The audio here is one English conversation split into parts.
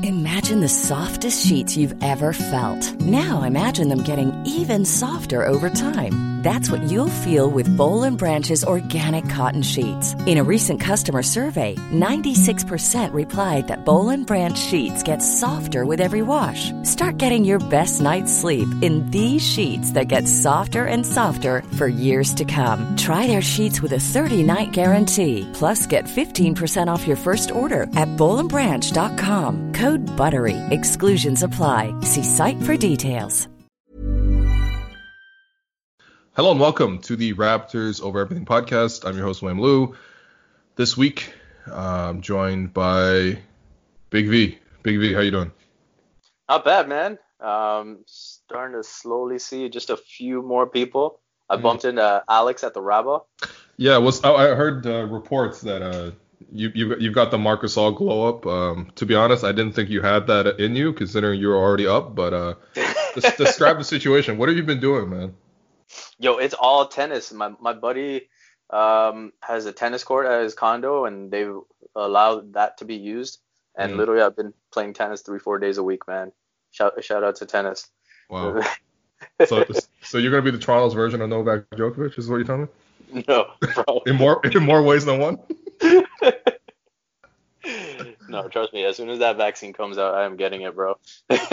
Imagine the softest sheets you've ever felt. Now imagine them getting even softer over time. That's what you'll feel with Boll and Branch's organic cotton sheets. In a recent customer survey, 96% replied that Boll and Branch sheets get softer with every wash. Start getting your best night's sleep in these sheets that get softer and softer for years to come. Try their sheets with a 30-night guarantee. Plus, get 15% off your first order at bollandbranch.com. Code BUTTERY. Exclusions apply. See site for details. Hello and welcome to the Raptors Over Everything podcast. I'm your host, William Liu. This week, I'm joined by Big V. Big V, how you doing? Not bad, man. Starting to slowly see just a few more people. I bumped into Alex at the Rabo. Yeah, I heard reports that you've got the Marc Gasol glow up. To be honest, I didn't think you had that in you, considering you were already up. But describe the situation. What have you been doing, man? Yo, it's all tennis. My buddy has a tennis court at his condo, and they've allowed that to be used. And literally, I've been playing tennis 3-4 days a week, man. Shout out to tennis. Wow. So you're gonna be the Toronto's version of Novak Djokovic, is what you're telling me? No, bro. in more ways than one. No, trust me. As soon as that vaccine comes out, I am getting it, bro.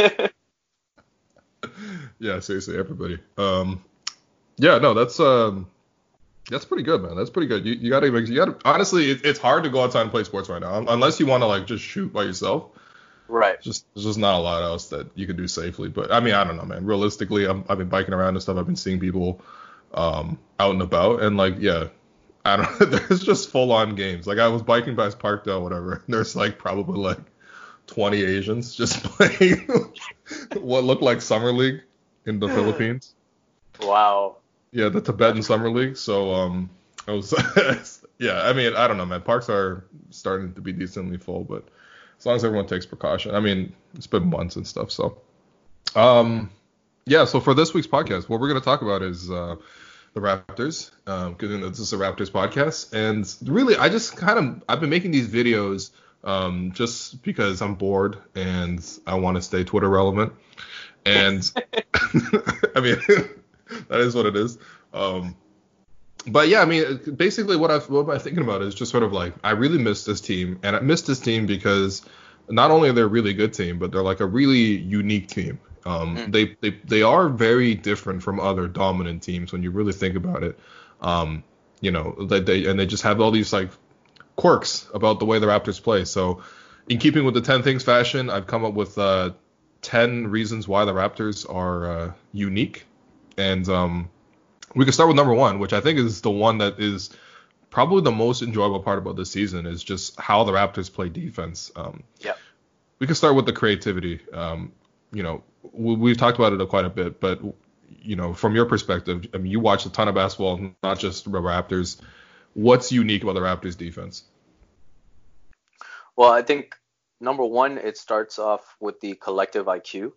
Yeah, seriously, everybody. Yeah, no, that's pretty good, man. That's pretty good. You gotta honestly, it's hard to go outside and play sports right now unless you want to like just shoot by yourself. Right. There's just not a lot else that you can do safely. But I mean, I don't know, man. Realistically, I've been biking around and stuff. I've been seeing people out and about, and like, yeah, I don't know. There's just full on games. Like I was biking past Parkdale, whatever. And there's like probably like 20 Asians just playing what looked like Summer League in the Philippines. Wow. Yeah, the Tibetan Summer League. So I was yeah. I mean, I don't know, man. Parks are starting to be decently full, but as long as everyone takes precaution. I mean, it's been months and stuff. So, yeah. So for this week's podcast, what we're going to talk about is the Raptors. Because this is a Raptors podcast, and really, I've been making these videos just because I'm bored and I want to stay Twitter relevant. And I mean, that is what it is. But yeah, I mean, basically what I'm thinking about is just sort of like, I really miss this team, and I miss this team because not only are they a really good team, but they're like a really unique team. They are very different from other dominant teams when you really think about it. You know, they just have all these like quirks about the way the Raptors play. So in keeping with the 10 things fashion, I've come up with 10 reasons why the Raptors are unique. And we can start with number one, which I think is the one that is probably the most enjoyable part about this season, is just how the Raptors play defense. Yeah. We can start with the creativity. You know, we've talked about it quite a bit, but, you know, from your perspective, I mean, you watch a ton of basketball, not just the Raptors. What's unique about the Raptors defense? Well, I think number one, it starts off with the collective IQ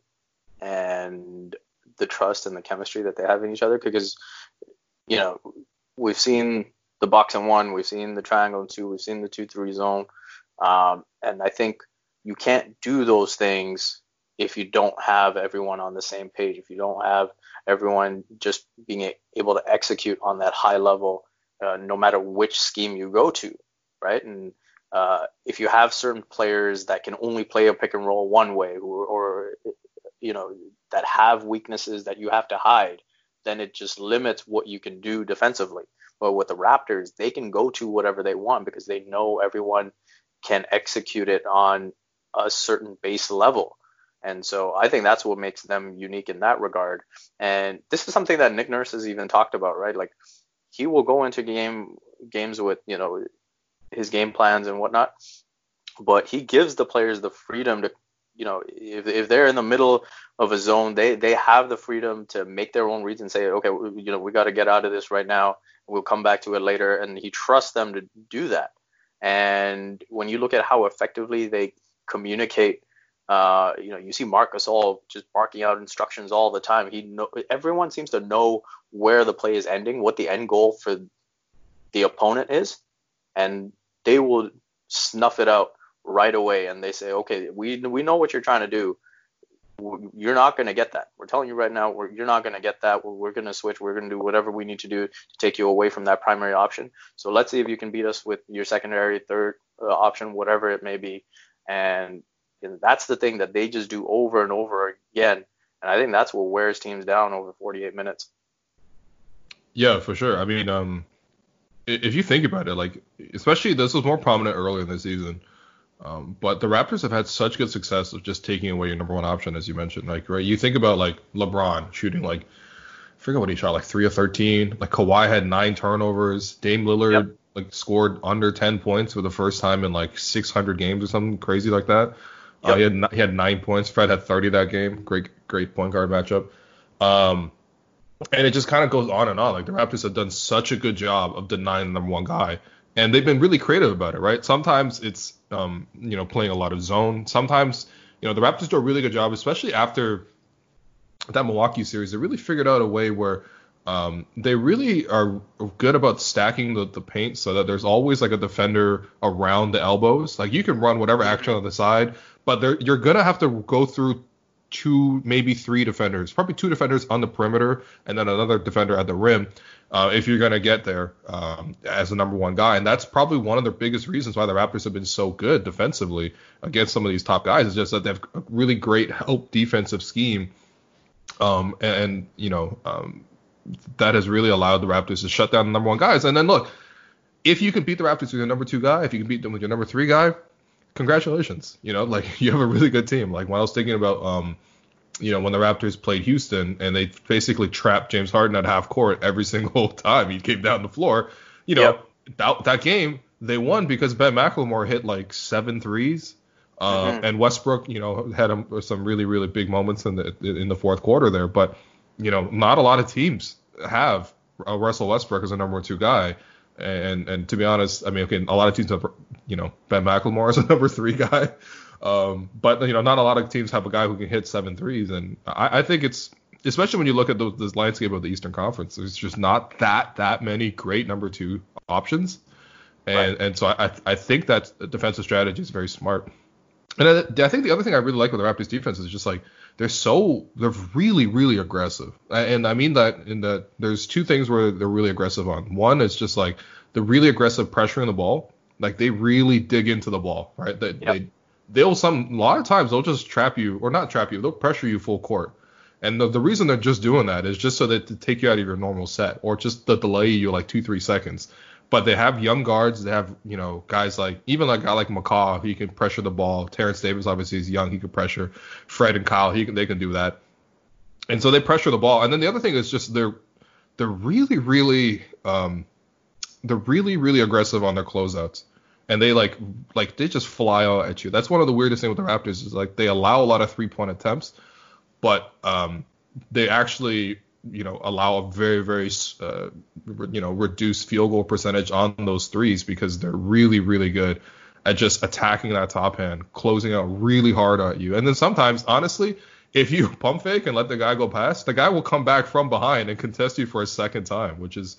and the trust and the chemistry that they have in each other, because, you know, we've seen the box and one, we've seen the triangle and two, we've seen the 2-3 zone. And I think you can't do those things if you don't have everyone on the same page, if you don't have everyone just being able to execute on that high level, no matter which scheme you go to, right? And if you have certain players that can only play a pick and roll one way, or you know, that have weaknesses that you have to hide, then it just limits what you can do defensively. But with the Raptors, they can go to whatever they want because they know everyone can execute it on a certain base level. And so I think that's what makes them unique in that regard. And this is something that Nick Nurse has even talked about, right? Like, he will go into games with, you know, his game plans and whatnot, but he gives the players the freedom to, you know, if they're in the middle of a zone, they have the freedom to make their own reads and say, okay, you know, we got to get out of this right now. We'll come back to it later. And he trusts them to do that. And when you look at how effectively they communicate, you know, you see Marc Gasol just barking out instructions all the time. Everyone seems to know where the play is ending, what the end goal for the opponent is, and they will snuff it out right away and they say, okay, we know what you're trying to do. You're not going to get that. We're telling you right now, you're not going to get that. We're going to switch. We're going to do whatever we need to do to take you away from that primary option. So let's see if you can beat us with your secondary, third option, whatever it may be. And that's the thing that they just do over and over again. And I think that's what wears teams down over 48 minutes. Yeah, for sure. I mean, if you think about it, like, especially this was more prominent earlier in the season. But the Raptors have had such good success of just taking away your number one option, as you mentioned. Like, right, you think about like LeBron shooting like, I forget what he shot, like 3 of 13. Like Kawhi had 9 turnovers. Dame Lillard like scored under 10 points for the first time in like 600 games or something crazy like that. He had 9 points. Fred had 30 that game. Great point guard matchup. And it just kind of goes on and on. Like the Raptors have done such a good job of denying the number one guy. And they've been really creative about it, right? Sometimes it's, playing a lot of zone. Sometimes, the Raptors do a really good job, especially after that Milwaukee series. They really figured out a way where they really are good about stacking the paint so that there's always like a defender around the elbows. Like you can run whatever action on the side, but you're going to have to go through 2, maybe 3 defenders, probably 2 defenders on the perimeter and then another defender at the rim. If you're going to get there as the number one guy. And that's probably one of the biggest reasons why the Raptors have been so good defensively against some of these top guys, is just that they have a really great help defensive scheme. That has really allowed the Raptors to shut down the number one guys. And then look, if you can beat the Raptors with your number 2 guy, if you can beat them with your number 3 guy, congratulations. You have a really good team. Like when I was thinking about, when the Raptors played Houston and they basically trapped James Harden at half court every single time he came down the floor, that game they won because Ben McLemore hit like 7 threes. And Westbrook, had some really, really big moments in the fourth quarter there. But, not a lot of teams have Russell Westbrook as a number 2 guy. And to be honest, I mean, okay, a lot of teams have, Ben McLemore as a number 3 guy. But, not a lot of teams have a guy who can hit 7 threes. And I think it's, especially when you look at this landscape of the Eastern Conference, there's just not that many great number 2 options. And so I think that defensive strategy is very smart. And I think the other thing I really like with the Raptors defense is just like they're really, really aggressive. And I mean that in that there's 2 things where they're really aggressive on. One is just like the really aggressive pressuring the ball. Like they really dig into the ball, right? A lot of times they'll just trap you, or not trap you, they'll pressure you full court. And the reason they're just doing that is just so that to take you out of your normal set, or just to delay you like 2-3 seconds. But they have young guards. They have, guys like, even like a guy like McCaw, he can pressure the ball. Terrence Davis obviously is young. He can pressure. Fred and Kyle, they can do that. And so they pressure the ball. And then the other thing is just they're really, really, really aggressive on their closeouts. And they they just fly out at you. That's one of the weirdest things with the Raptors is like they allow a lot of 3-point attempts, but they actually allow a very, very, reduced field goal percentage on those threes because they're really, really good at just attacking that top hand, closing out really hard at you. And then sometimes, honestly, if you pump fake and let the guy go past, the guy will come back from behind and contest you for a second time, which is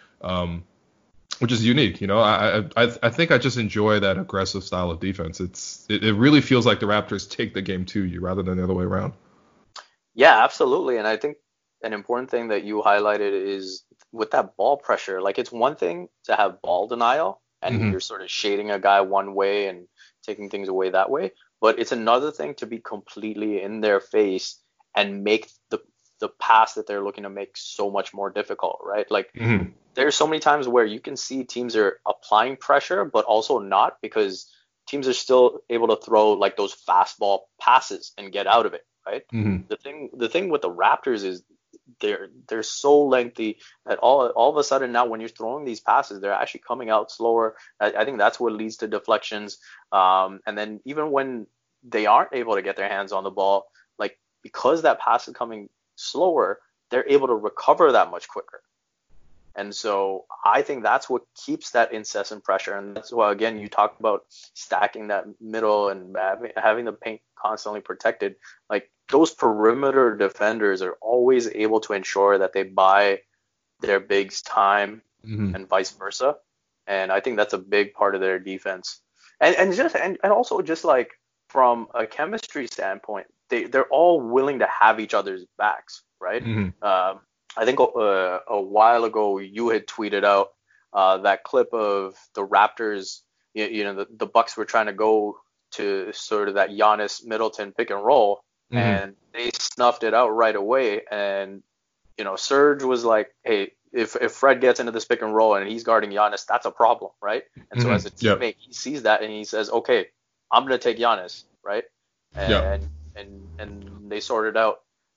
unique. I think I just enjoy that aggressive style of defense. It really feels like the Raptors take the game to you rather than the other way around. Yeah, absolutely. And I think an important thing that you highlighted is with that ball pressure. Like it's one thing to have ball denial and you're sort of shading a guy one way and taking things away that way. But it's another thing to be completely in their face and make the pass that they're looking to make so much more difficult, right? Like there's so many times where you can see teams are applying pressure, but also not, because teams are still able to throw like those fastball passes and get out of it, right? The thing with the Raptors is they're so lengthy that all of a sudden now when you're throwing these passes, they're actually coming out slower. I think that's what leads to deflections. And then even when they aren't able to get their hands on the ball, like because that pass is coming slower, they're able to recover that much quicker. And so I think that's what keeps that incessant pressure. And that's why, again, you talk about stacking that middle and having the paint constantly protected. Like those perimeter defenders are always able to ensure that they buy their bigs time and vice versa. And I think that's a big part of their defense. and also just like from a chemistry standpoint, they're all willing to have each other's backs, right? I think a while ago you had tweeted out that clip of the Raptors. The Bucks were trying to go to sort of that Giannis Middleton pick and roll, and they snuffed it out right away. And Serge was like, "Hey, if Fred gets into this pick and roll and he's guarding Giannis, that's a problem, right?" And so as a teammate, he sees that and he says, "Okay, I'm gonna take Giannis, right?" And they sorted out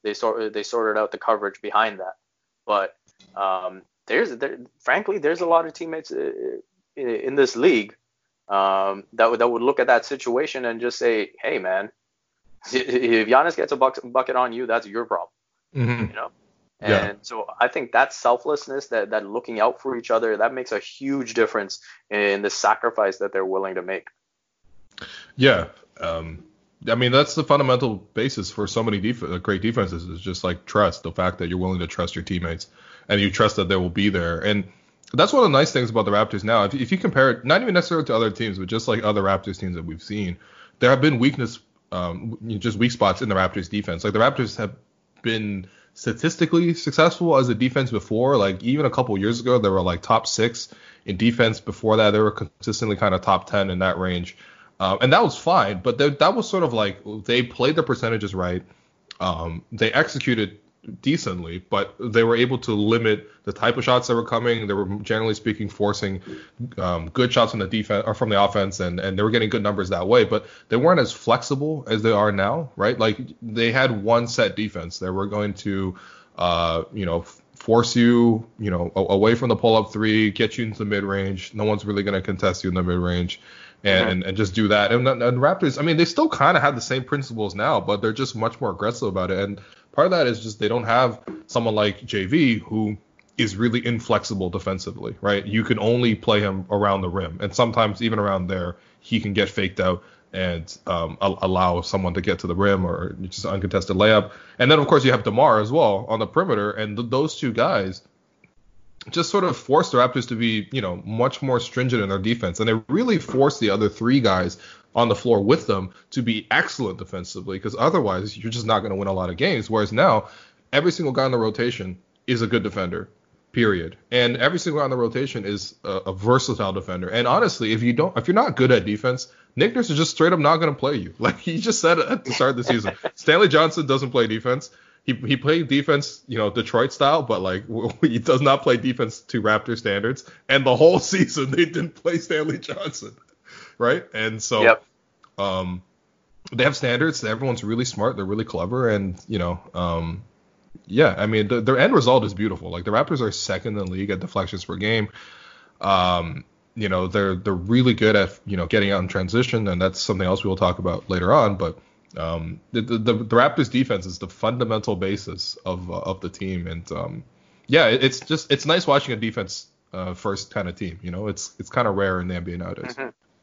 the coverage behind that. But frankly, there's a lot of teammates in this league that would look at that situation and just say, "Hey, man, if Giannis gets a bucket on you, that's your problem." And so I think that selflessness, that looking out for each other, that makes a huge difference in the sacrifice that they're willing to make. Yeah. I mean, that's the fundamental basis for so many great defenses, is just like trust, the fact that you're willing to trust your teammates and you trust that they will be there. And that's one of the nice things about the Raptors now. If you compare it, not even necessarily to other teams, but just like other Raptors teams that we've seen, there have been just weak spots in the Raptors defense. Like the Raptors have been statistically successful as a defense before. Like even a couple years ago, they were like top 6 in defense. Before that, they were consistently kind of top 10 in that range. And that was fine, but that was sort of like they played the percentages right. They executed decently, but they were able to limit the type of shots that were coming. They were generally speaking forcing good shots from the defense or from the offense, and they were getting good numbers that way. But they weren't as flexible as they are now, right? Like they had one set defense. They were going to, force you, away from the pull-up three, get you into the mid-range. No one's really going to contest you in the mid-range. And just do that. And Raptors, I mean, they still kind of have the same principles now, but they're just much more aggressive about it. And part of that is just they don't have someone like JV who is really inflexible defensively, right? You can only play him around the rim. And sometimes even around there, he can get faked out and allow someone to get to the rim or just an uncontested layup. And then, of course, you have DeMar as well on the perimeter. And those two guys just sort of forced the Raptors to be, much more stringent in their defense. And they really forced the other 3 guys on the floor with them to be excellent defensively, because otherwise you're just not going to win a lot of games. Whereas now, every single guy in the rotation is a good defender, period. And every single guy in the rotation is a versatile defender. And honestly, if you're not good at defense, Nick Nurse is just straight up not going to play you. Like he just said at the start of the season, Stanley Johnson doesn't play defense. He played defense, Detroit style, but like he does not play defense to Raptor standards. And the whole season they didn't play Stanley Johnson, right? And so they have standards. Everyone's really smart. They're really clever, and I mean their end result is beautiful. Like the Raptors are second in the league at deflections per game. They're really good at getting out in transition, and that's something else we will talk about later on, but. The Raptors defense is the fundamental basis of the team, and it's nice watching a defense first kind of team. It's kind of rare in the NBA nowadays.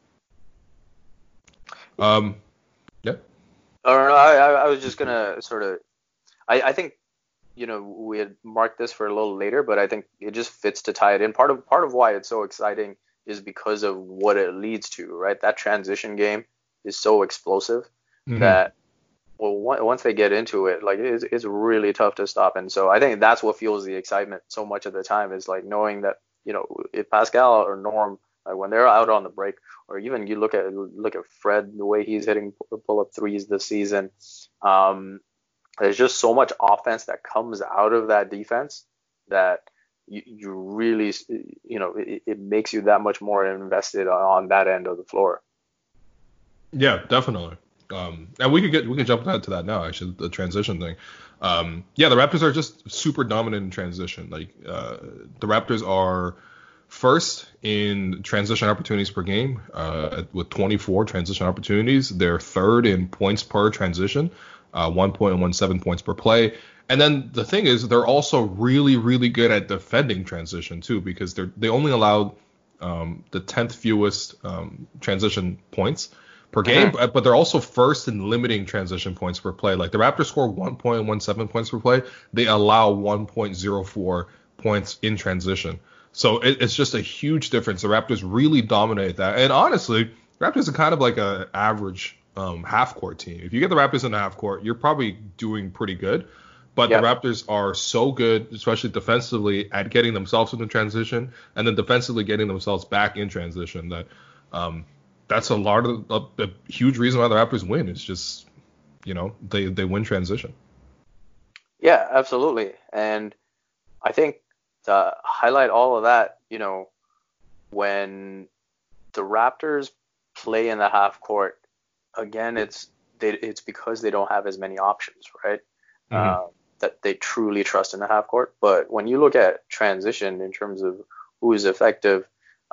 I was just gonna sort of, I think we had marked this for a little later, but I think it just fits to tie it in. Part of why it's so exciting is because of what it leads to, right? That transition game is so explosive. That once they get into it, like it's really tough to stop. And so I think that's what fuels the excitement so much of the time, is like knowing that if Pascal or Norm, when they're out on the break, or even you look at Fred, the way he's hitting pull-up threes this season, there's just so much offense that comes out of that defense that you really it makes you that much more invested on that end of the floor. Yeah, definitely. And we can jump to that now, actually, the transition thing. The Raptors are just super dominant in transition. Like the Raptors are first in transition opportunities per game with 24 transition opportunities. They're third in points per transition, 1.17 points per play. And then the thing is, they're also really, really good at defending transition too, because they only allowed the 10th fewest transition points per game, but they're also first in limiting transition points per play. Like the Raptors score 1.17 points per play. They allow 1.04 points in transition. So it's just a huge difference. The Raptors really dominate that. And honestly, Raptors are kind of like a average half court team. If you get the Raptors in the half court, you're probably doing pretty good. But the Raptors are so good, especially defensively, at getting themselves into transition and then defensively getting themselves back in transition that that's a huge reason why the Raptors win. It's just, they win transition. Yeah, absolutely. And I think to highlight all of that, when the Raptors play in the half court, again, it's because they don't have as many options, right? Mm-hmm. That they truly trust in the half court. But when you look at transition in terms of who is effective,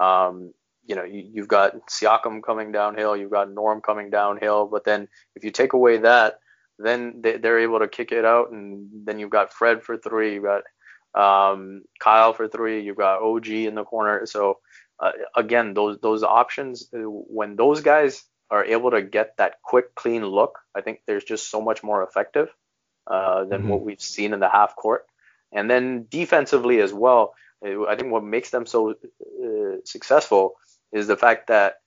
you've got Siakam coming downhill, you've got Norm coming downhill, but then if you take away that, then they're able to kick it out, and then you've got Fred for three, you've got Kyle for three, you've got OG in the corner. So again, those options, when those guys are able to get that quick, clean look, I think there's just so much more effective than what we've seen in the half court. And then defensively as well, I think what makes them so successful is the fact that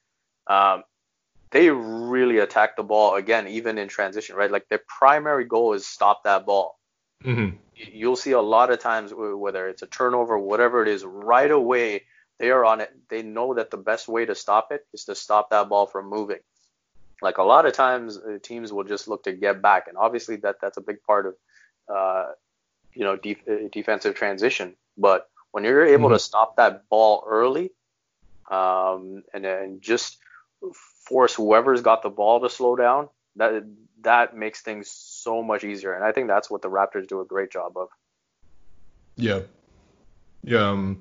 they really attack the ball, again, even in transition, right? Like their primary goal is stop that ball. Mm-hmm. You'll see a lot of times, whether it's a turnover, whatever it is, right away they are on it. They know that the best way to stop it is to stop that ball from moving. Like a lot of times teams will just look to get back. And obviously that's a big part of, defensive transition. But when you're able to stop that ball early and then just force whoever's got the ball to slow down, that makes things so much easier. And I think that's what the Raptors do a great job of. Yeah. And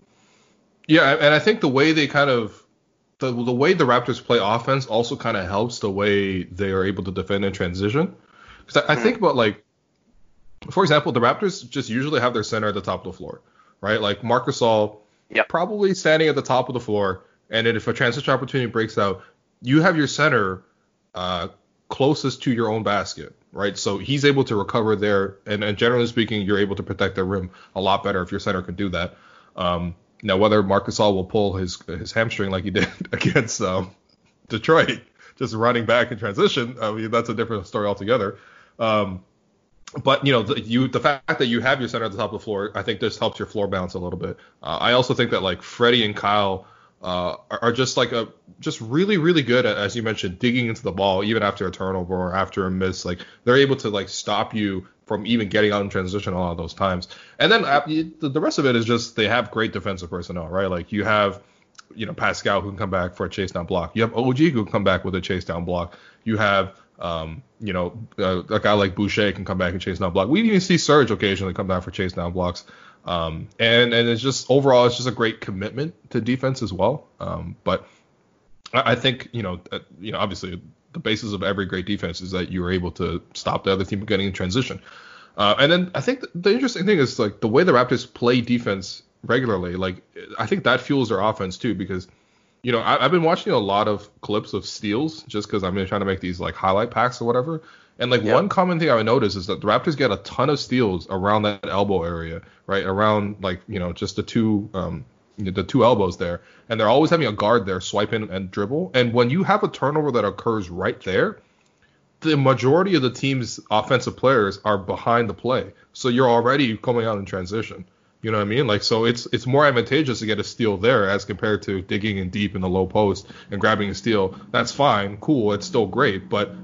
I think the way they kind of the way the Raptors play offense also kind of helps the way they are able to defend in transition. Because I think about, like, for example, the Raptors just usually have their center at the top of the floor, right? Like Marc Gasol, probably standing at the top of the floor, and then if a transition opportunity breaks out, you have your center closest to your own basket, right? So he's able to recover there, and generally speaking, you're able to protect the rim a lot better if your center can do that. Now, whether Marc Gasol will pull his hamstring like he did against Detroit, just running back in transition, I mean, that's a different story altogether. But the fact that you have your center at the top of the floor, I think this helps your floor balance a little bit. I also think that, like, Freddie and Kyle are just really, really good at, as you mentioned, digging into the ball even after a turnover or after a miss. Like, they're able to, like, stop you from even getting out in transition a lot of those times. And then the rest of it is just they have great defensive personnel, right? Like, you have Pascal who can come back for a chase down block. You have OG who can come back with a chase down block. You have a guy like Boucher can come back and chase down block. We even see Serge occasionally come back for chase down blocks. And it's just overall, it's just a great commitment to defense as well. But I think, obviously the basis of every great defense is that you are able to stop the other team from getting in transition. And then I think the interesting thing is, like, the way the Raptors play defense regularly, like, I think that fuels their offense too, because, I've been watching a lot of clips of steals just because I'm trying to make these, like, highlight packs or whatever. And, like, one common thing I would notice is that the Raptors get a ton of steals around that elbow area, right? Around, like, just the two elbows there. And they're always having a guard there swipe in and dribble. And when you have a turnover that occurs right there, the majority of the team's offensive players are behind the play. So you're already coming out in transition. You know what I mean? Like, so it's more advantageous to get a steal there as compared to digging in deep in the low post and grabbing a steal. That's fine, cool, it's still great, but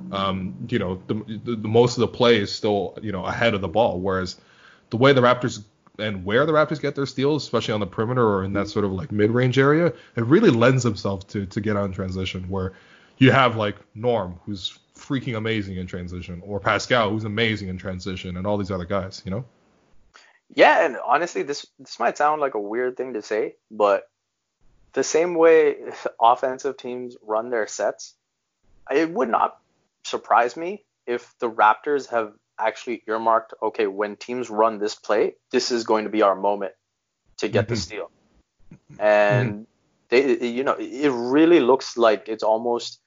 the most of the play is still ahead of the ball. Whereas the way the Raptors and where the Raptors get their steals, especially on the perimeter or in that sort of, like, mid-range area, it really lends themselves to get out in transition. Where you have, like, Norm, who's freaking amazing in transition, or Pascal, who's amazing in transition, and all these other guys, Yeah, and honestly, this might sound like a weird thing to say, but the same way offensive teams run their sets, it would not surprise me if the Raptors have actually earmarked, okay, when teams run this play, this is going to be our moment to get the steal. And they, it really looks like it's almost,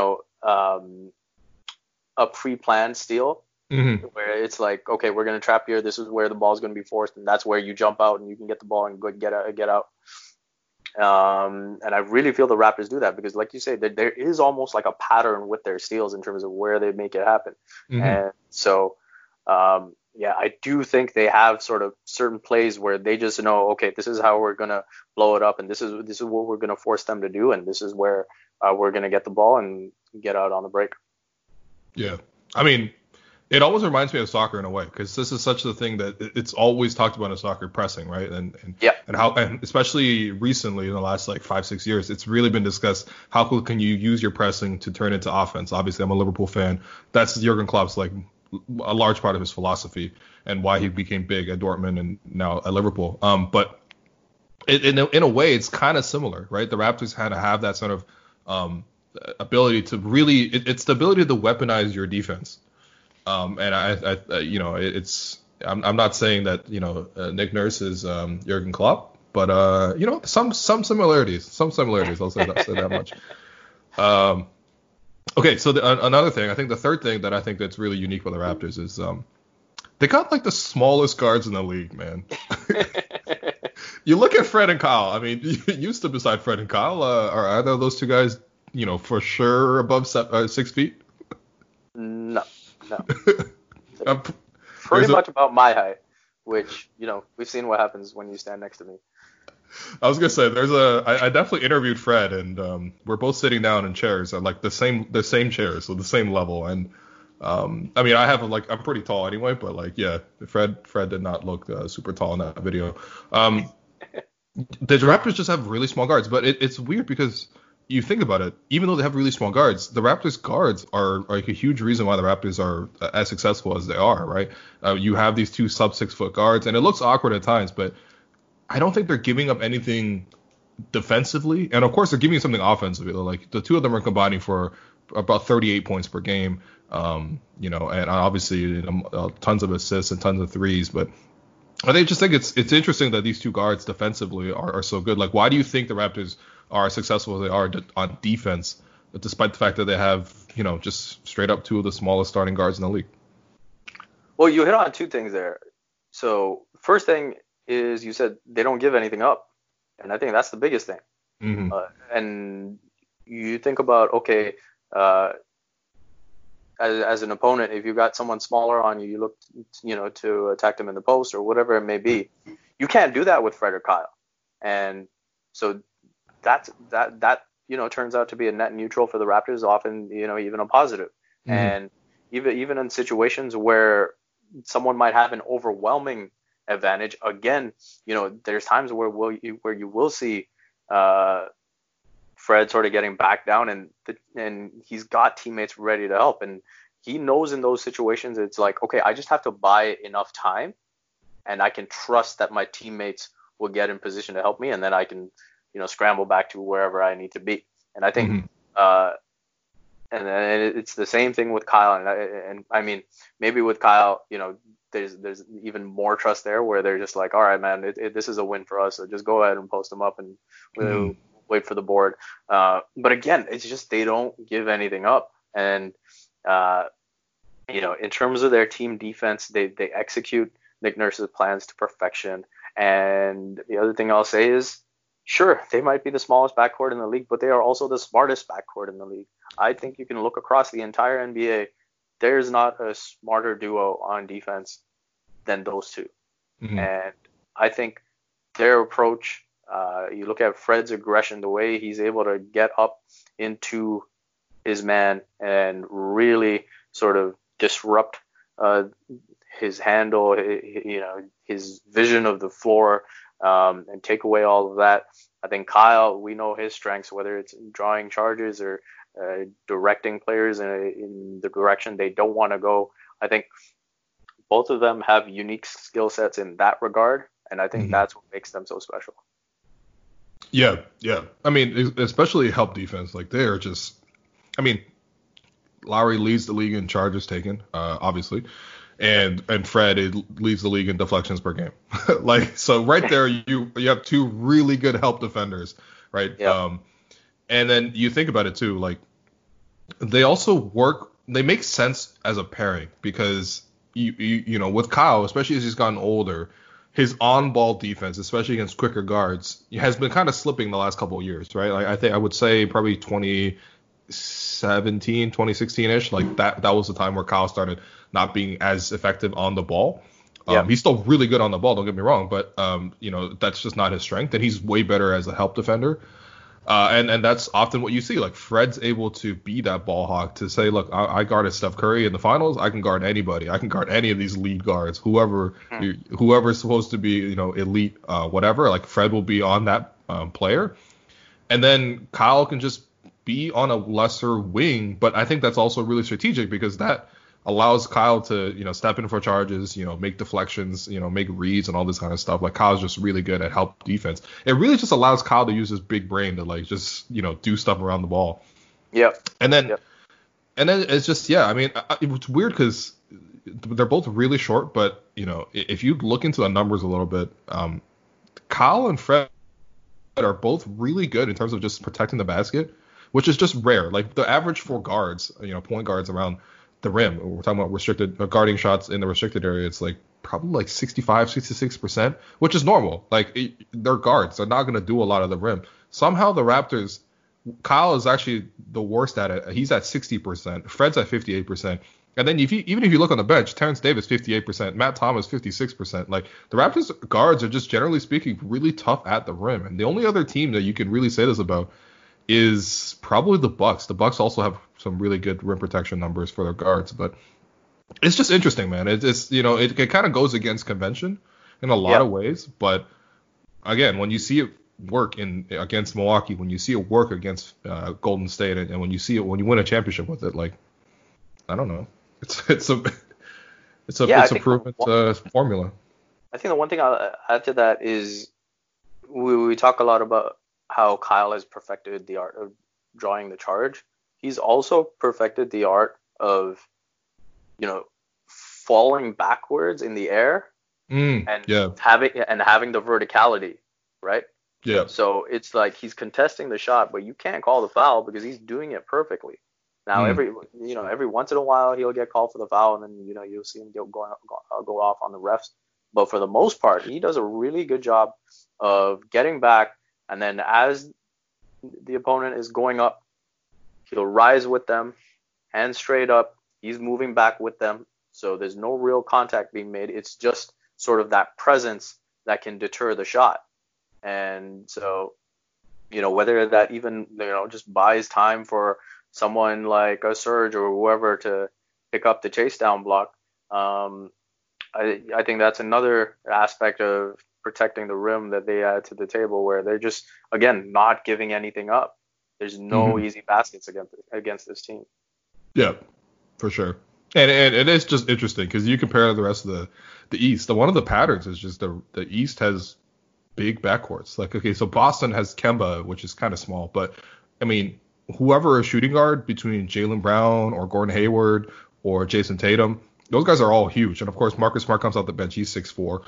a pre-planned steal. Where it's like, okay, we're going to trap here. This is where the ball's going to be forced, and that's where you jump out and you can get the ball and go get out. And I really feel the Raptors do that because, like you say, there is almost like a pattern with their steals in terms of where they make it happen. And so, yeah, I do think they have sort of certain plays where they just know, okay, this is how we're gonna blow it up, and this is what we're gonna force them to do, and this is where we're gonna get the ball and get out on the break. Yeah, I mean, it almost reminds me of soccer in a way, because this is such a thing that it's always talked about in soccer, pressing, right? And how, and especially recently in the last like 5-6 years, it's really been discussed. How can you use your pressing to turn into offense? Obviously, I'm a Liverpool fan. That's Jurgen Klopp's like a large part of his philosophy and why he became big at Dortmund and now at Liverpool. But in a way, it's kind of similar, right? The Raptors kind of have that sort of ability to really, it's the ability to weaponize your defense. And I you know, I'm not saying that, you know, Nick Nurse is Jurgen Klopp, but you know, some similarities. I'll say that much. Okay, so another thing, I think the third thing that I think that's really unique with the Raptors is they got like the smallest guards in the league, man. You look at Fred and Kyle. I mean, you used to beside Fred and Kyle. Are either of those two guys, you know, for sure above 6 feet? No. Pretty much about my height, which, you know, we've seen what happens when you stand next to me. I was gonna say I definitely interviewed Fred, and we're both sitting down in chairs at like the same chairs, so the same level. And I mean, I'm pretty tall anyway, but like, yeah, Fred did not look super tall in that video. The Raptors just have really small guards, but it's weird because you think about it, even though they have really small guards, the Raptors guards are like a huge reason why the Raptors are as successful as they are, right? You have these two sub 6 foot guards, and it looks awkward at times, but I don't think they're giving up anything defensively. And of course, they're giving you something offensively. Like the two of them are combining for about 38 points per game, you know, and obviously tons of assists and tons of threes. But I just think it's interesting that these two guards defensively are so good. Like, why do you think the Raptors are as successful as they are on defense, despite the fact that they have, you know, just straight up two of the smallest starting guards in the league? Well, you hit on two things there. So first thing is, you said they don't give anything up, and I think that's the biggest thing. Mm-hmm. And you think about, okay, as an opponent, if you got someone smaller on you, you look, you know, to attack them in the post or whatever it may be. You can't do that with Fred or Kyle, and so that you know, turns out to be a net neutral for the Raptors, often, you know, even a positive. Mm-hmm. And even in situations where someone might have an overwhelming advantage, again, you know, there's times where you will see Fred sort of getting back down, and he's got teammates ready to help, and he knows in those situations it's like, okay, I just have to buy enough time, and I can trust that my teammates will get in position to help me, and then I can, you know, scramble back to wherever I need to be. And I think and it's the same thing with Kyle, and I mean, maybe with Kyle, you know, there's even more trust there, where they're just like, all right, man, this is a win for us, so just go ahead and post them up, and we'll wait for the board. But again, it's just they don't give anything up, and you know, in terms of their team defense, they execute Nick Nurse's plans to perfection. And the other thing I'll say is, sure, they might be the smallest backcourt in the league, but they are also the smartest backcourt in the league. I think you can look across the entire NBA. There's not a smarter duo on defense than those two. Mm-hmm. And I think their approach, you look at Fred's aggression, the way he's able to get up into his man and really sort of disrupt his handle, you know, his vision of the floor, and take away all of that. I think Kyle, we know his strengths, whether it's drawing charges or directing players in the direction they don't want to go. I think both of them have unique skill sets in that regard, and I think that's what makes them so special. Yeah. I mean, especially help defense. Like, they are just, I mean, Lowry leads the league in charges taken, obviously, and Fred leads the league in deflections per game. Like, so right there, you have two really good help defenders, right? Yep. And then you think about it too, like, they make sense as a pairing, because you know, with Kyle, especially as he's gotten older, his on-ball defense, especially against quicker guards, has been kind of slipping the last couple of years, right? Like I would say probably 2017, 2016-ish, like that was the time where Kyle started not being as effective on the ball. He's still really good on the ball, don't get me wrong, but that's just not his strength, and he's way better as a help defender. And that's often what you see. Like Fred's able to be that ball hawk to say, look, I guarded Steph Curry in the finals. I can guard anybody. I can guard any of these lead guards, whoever's supposed to be, elite, whatever. Like Fred will be on that player, and then Kyle can just be on a lesser wing. But I think that's also really strategic because that allows Kyle to, step in for charges, make deflections, make reads and all this kind of stuff. Like Kyle's just really good at help defense. It really just allows Kyle to use his big brain to like just, do stuff around the ball. Yep. And then it's just, I mean, it's weird because they're both really short, but if you look into the numbers a little bit, Kyle and Fred are both really good in terms of just protecting the basket, which is just rare. Like the average for guards, point guards around the rim, we're talking about restricted guarding shots in the restricted area, it's like probably like 66%, which is normal. Like they're guards, they're not going to do a lot of the rim. Somehow the Raptors, Kyle is actually the worst at it. He's at 60%, Fred's at 58%, and then even if you look on the bench, Terrence Davis 58%, Matt Thomas 56%. Like the Raptors guards are just generally speaking really tough at the rim, and the only other team that you can really say this about is probably the Bucks. The Bucks also have some really good rim protection numbers for their guards, but it's just interesting, man. It's it kind of goes against convention in a lot of ways, but again, when you see it work against Milwaukee, when you see it work against Golden State, and when you win a championship with it, like I don't know, it's a proven formula. I think the one thing I'll add to that is we talk a lot about how Kyle has perfected the art of drawing the charge. He's also perfected the art of, falling backwards in the air and having the verticality, right? Yeah. So it's like he's contesting the shot, but you can't call the foul because he's doing it perfectly. Now every once in a while he'll get called for the foul, and then you'll see him go off on the refs. But for the most part, he does a really good job of getting back. And then as the opponent is going up, he'll rise with them, hands straight up. He's moving back with them. So there's no real contact being made. It's just sort of that presence that can deter the shot. And so, whether that even, just buys time for someone like a Serge or whoever to pick up the chase down block, I think that's another aspect of protecting the rim that they add to the table, where they're just, again, not giving anything up. There's no easy baskets against this team. Yeah, for sure. And it is just interesting because you compare the rest of the East. One of the patterns is just the East has big backcourts. Like, okay, so Boston has Kemba, which is kind of small, but I mean, whoever is shooting guard between Jaylen Brown or Gordon Hayward or Jason Tatum, those guys are all huge. And of course, Marcus Smart comes out the bench. He's 6'4".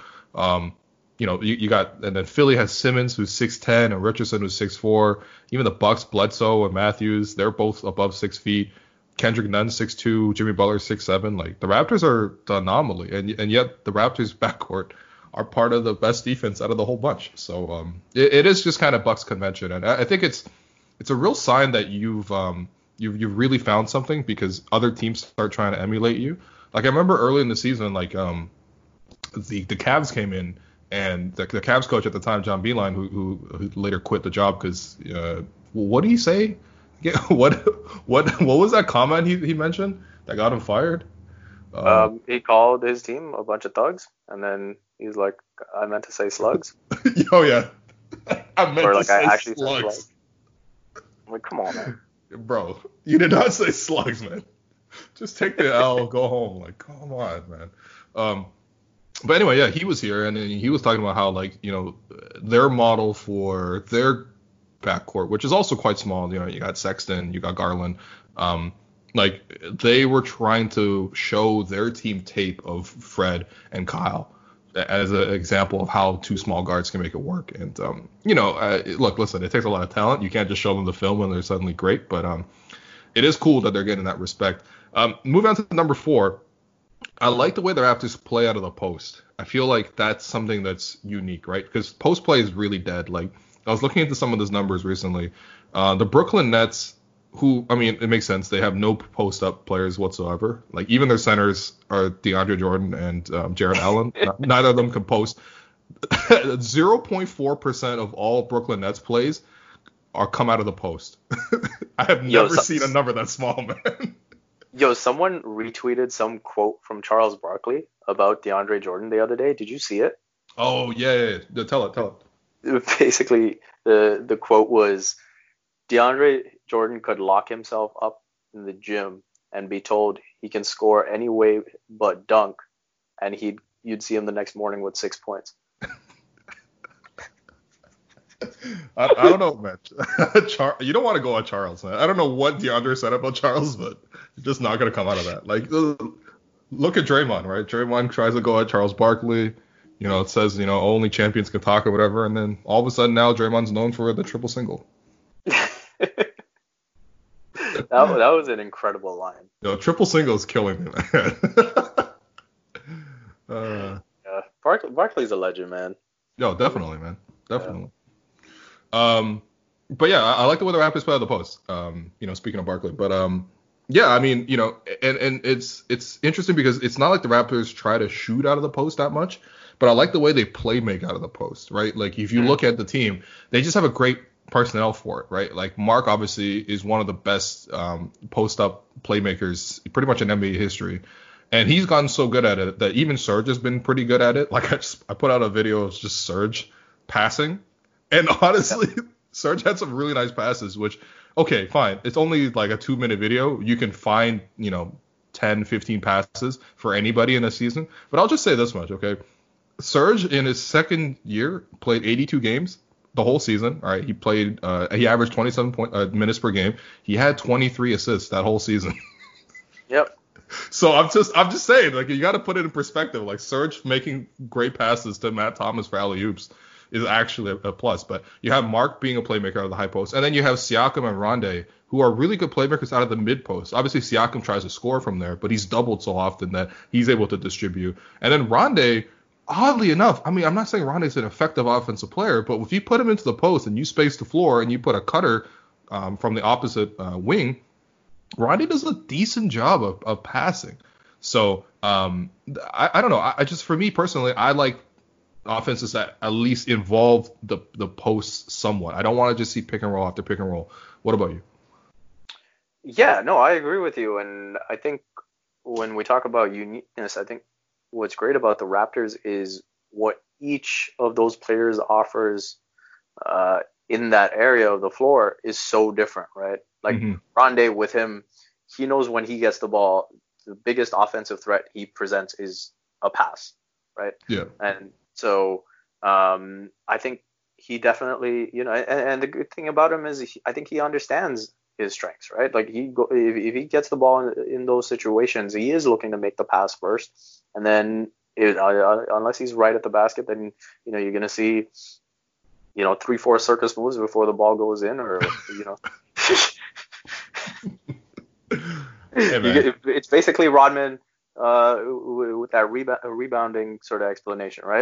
You got, and then Philly has Simmons, who's 6'10", and Richardson, who's 6'4". Even the Bucks, Bledsoe and Matthews, they're both above 6 feet. Kendrick Nunn, 6'2", Jimmy Butler, 6'7". Like the Raptors are the anomaly, and yet the Raptors backcourt are part of the best defense out of the whole bunch. So it is just kind of Bucks convention, and I think it's a real sign that you've really found something, because other teams start trying to emulate you. Like I remember early in the season, like the Cavs came in. And the Cavs coach at the time, John Beilein, who later quit the job because what did he say? What was that comment he mentioned that got him fired? He called his team a bunch of thugs, and then he's like, "I meant to say slugs." Oh yeah, I meant to say slugs. I'm like, come on, man. Bro, you did not say slugs, man. Just take the L, go home. Like, come on, man. But anyway, yeah, he was here, and he was talking about how, like, their model for their backcourt, which is also quite small, you got Sexton, you got Garland, like, they were trying to show their team tape of Fred and Kyle as an example of how two small guards can make it work. And, look, listen, it takes a lot of talent. You can't just show them the film and they're suddenly great, but it is cool that they're getting that respect. Moving on to number 4. I like the way the Raptors play out of the post. I feel like that's something that's unique, right? Because post play is really dead. Like, I was looking into some of those numbers recently. The Brooklyn Nets, who, I mean, it makes sense. They have no post up players whatsoever. Like, even their centers are DeAndre Jordan and Jared Allen. Neither of them can post. 0.4% of all Brooklyn Nets plays are come out of the post. I have never seen a number that small, man. Yo, someone retweeted some quote from Charles Barkley about DeAndre Jordan the other day. Did you see it? Oh, yeah. Tell it. Basically, the quote was, DeAndre Jordan could lock himself up in the gym and be told he can score any way but dunk, and you'd see him the next morning with 6 points. I don't know, man. You don't want to go on Charles, man. I don't know what DeAndre said about Charles, but you're just not going to come out of that. Like, look at Draymond, right? Draymond tries to go at Charles Barkley. You know, it says, you know, only champions can talk or whatever. And then all of a sudden now Draymond's known for the triple single. That was an incredible line. Yo, triple single is killing me, man. Yeah, Barkley's a legend, man. Yo, definitely, man. Definitely. Yeah. But yeah, I like the way the Raptors play out of the post. You know, speaking of Barkley, but yeah, I mean, you know, and it's interesting because it's not like the Raptors try to shoot out of the post that much, but I like the way they play make out of the post, right? Like if you look at the team, they just have a great personnel for it, right? Like Mark obviously is one of the best post up playmakers pretty much in NBA history. And he's gotten so good at it that even Serge has been pretty good at it. Like I put out a video of just Serge passing. And honestly, Serge had some really nice passes, which, okay, fine. It's only like a 2-minute video. You can find, you know, 10, 15 passes for anybody in a season. But I'll just say this much, okay? Serge, in his second year, played 82 games the whole season. All right, he averaged 27 minutes per game. He had 23 assists that whole season. Yep. So I'm just saying, like, you got to put it in perspective. Like, Serge making great passes to Matt Thomas for alley-oops is actually a plus. But you have Mark being a playmaker out of the high post, and then you have Siakam and Rondae, who are really good playmakers out of the mid post. Obviously, Siakam tries to score from there, but he's doubled so often that he's able to distribute. And then Rondae, oddly enough, I mean, I'm not saying Rondae's an effective offensive player, but if you put him into the post and you space the floor and you put a cutter from the opposite wing, Rondae does a decent job of passing. So I don't know. I just, for me personally, I like offenses that at least involve the posts somewhat. I don't want to just see pick and roll after pick and roll. What about you? Yeah, no, I agree with you. And I think when we talk about uniqueness, I think what's great about the Raptors is what each of those players offers in that area of the floor is so different, right? Like Rondae, with him, he knows when he gets the ball, the biggest offensive threat he presents is a pass, right? Yeah. And so I think he definitely, you know, and the good thing about him is I think he understands his strengths, right? Like if he gets the ball in those situations, he is looking to make the pass first, and then unless he's right at the basket, then you know you're gonna see, you know, 3-4 circus moves before the ball goes in, or you know. Hey, it's basically Rodman with that rebounding sort of explanation, right?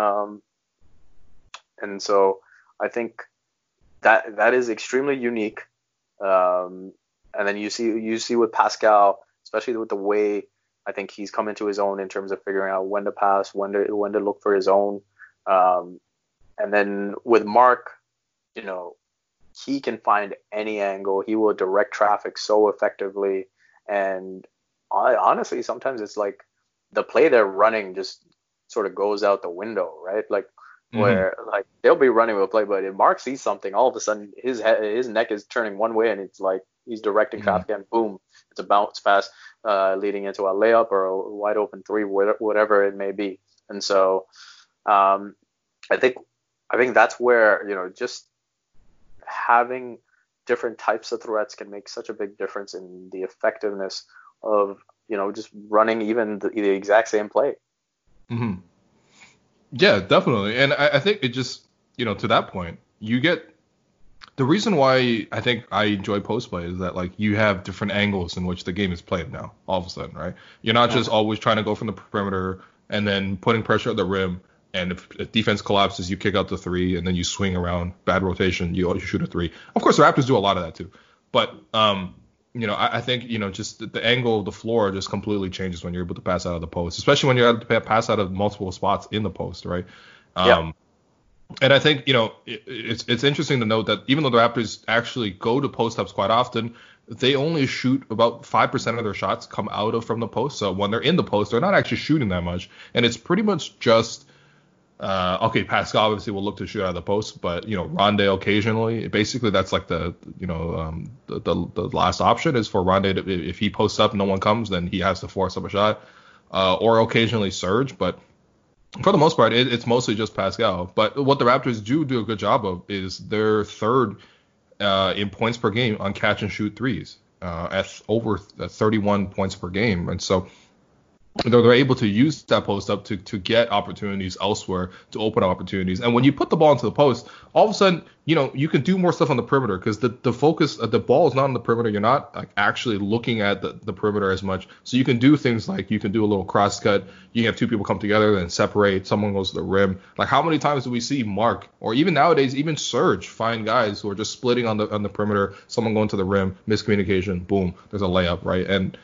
And so I think that is extremely unique. And then you see with Pascal, especially with the way I think he's come into his own in terms of figuring out when to pass, when to look for his own. And then with Mark, you know, he can find any angle. He will direct traffic so effectively. And honestly, sometimes it's like the play they're running just sort of goes out the window, right? Like where like they'll be running with a play, but if Mark sees something, all of a sudden his neck is turning one way, and it's like he's directing traffic, and boom, it's a bounce pass leading into a layup or a wide open three, whatever it may be. And so I think that's where, you know, just having different types of threats can make such a big difference in the effectiveness of, you know, just running even the exact same play. Mm-hmm. Yeah, definitely. And I think it just, you know, to that point, you get the reason why I think I enjoy post play is that like you have different angles in which the game is played now. All of a sudden, right? You're not just always trying to go from the perimeter and then putting pressure at the rim. And if defense collapses, you kick out the three, and then you swing around. Bad rotation, you shoot a three. Of course, the Raptors do a lot of that too. But I think just the angle of the floor just completely changes when you're able to pass out of the post, especially when you're able to pass out of multiple spots in the post, right? And I think, it's interesting to note that even though the Raptors actually go to post-ups quite often, they only shoot about 5% of their shots come out from the post. So when they're in the post, they're not actually shooting that much. And it's pretty much just, Pascal obviously will look to shoot out of the post, but, Rondé occasionally. Basically, that's like the last option is for Rondé to, if he posts up and no one comes, then he has to force up a shot. Or occasionally Serge, but for the most part, it's mostly just Pascal. But what the Raptors do a good job of is they're third in points per game on catch and shoot threes at over 31 points per game. And so they're able to use that post up to get opportunities elsewhere, to open up opportunities. And when you put the ball into the post, all of a sudden, you can do more stuff on the perimeter because the focus of the ball is not on the perimeter. You're not like actually looking at the perimeter as much. So you can do things like you can do a little cross cut. You can have two people come together and separate. Someone goes to the rim. Like how many times do we see Mark or even nowadays, even Serge find guys who are just splitting on the perimeter, someone going to the rim, miscommunication, boom, there's a layup, right? And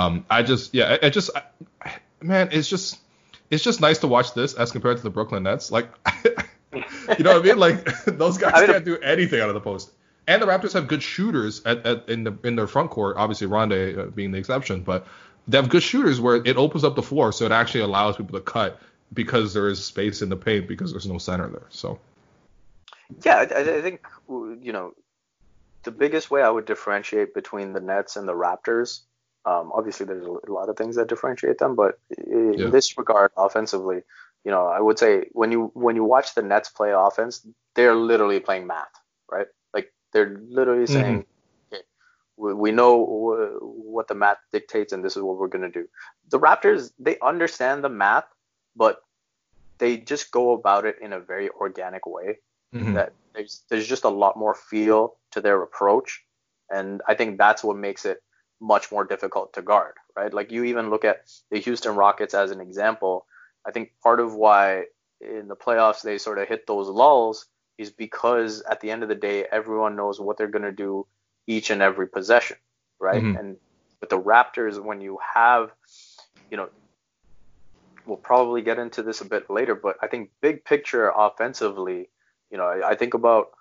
it's just nice to watch this as compared to the Brooklyn Nets. Like, you know what I mean? Like those guys can't do anything out of the post. And the Raptors have good shooters in their front court. Obviously, Rondé being the exception, but they have good shooters where it opens up the floor, so it actually allows people to cut because there is space in the paint because there's no center there. So, yeah, I think the biggest way I would differentiate between the Nets and the Raptors. Obviously, there's a lot of things that differentiate them, but in this regard, offensively, I would say when you watch the Nets play offense, they're literally playing math, right? Like they're literally saying, okay, we know what the math dictates, and this is what we're gonna do. The Raptors, they understand the math, but they just go about it in a very organic way. That there's just a lot more feel to their approach, and I think that's what makes it much more difficult to guard, right? Like you even look at the Houston Rockets as an example. I think part of why in the playoffs they sort of hit those lulls is because at the end of the day, everyone knows what they're going to do each and every possession, right? And with the Raptors, when you have, we'll probably get into this a bit later, but I think big picture offensively, I think about,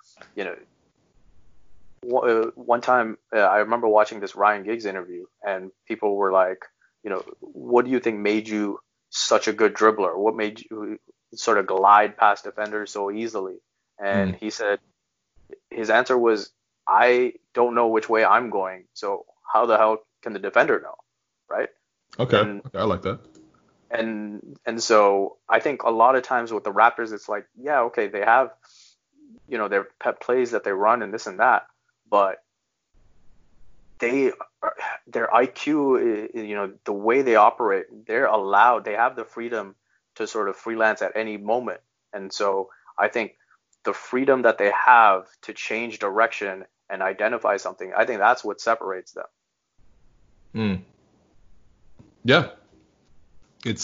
one time I remember watching this Ryan Giggs interview and people were like, what do you think made you such a good dribbler? What made you sort of glide past defenders so easily? And he said his answer was, I don't know which way I'm going, so how the hell can the defender know, right? Okay, I like that. And so I think a lot of times with the Raptors, it's like, yeah, okay, they have, their pet plays that they run and this and that, but their IQ, the way they operate, they have the freedom to sort of freelance at any moment. And so I think the freedom that they have to change direction and identify something, I think that's what separates them. Yeah. It's,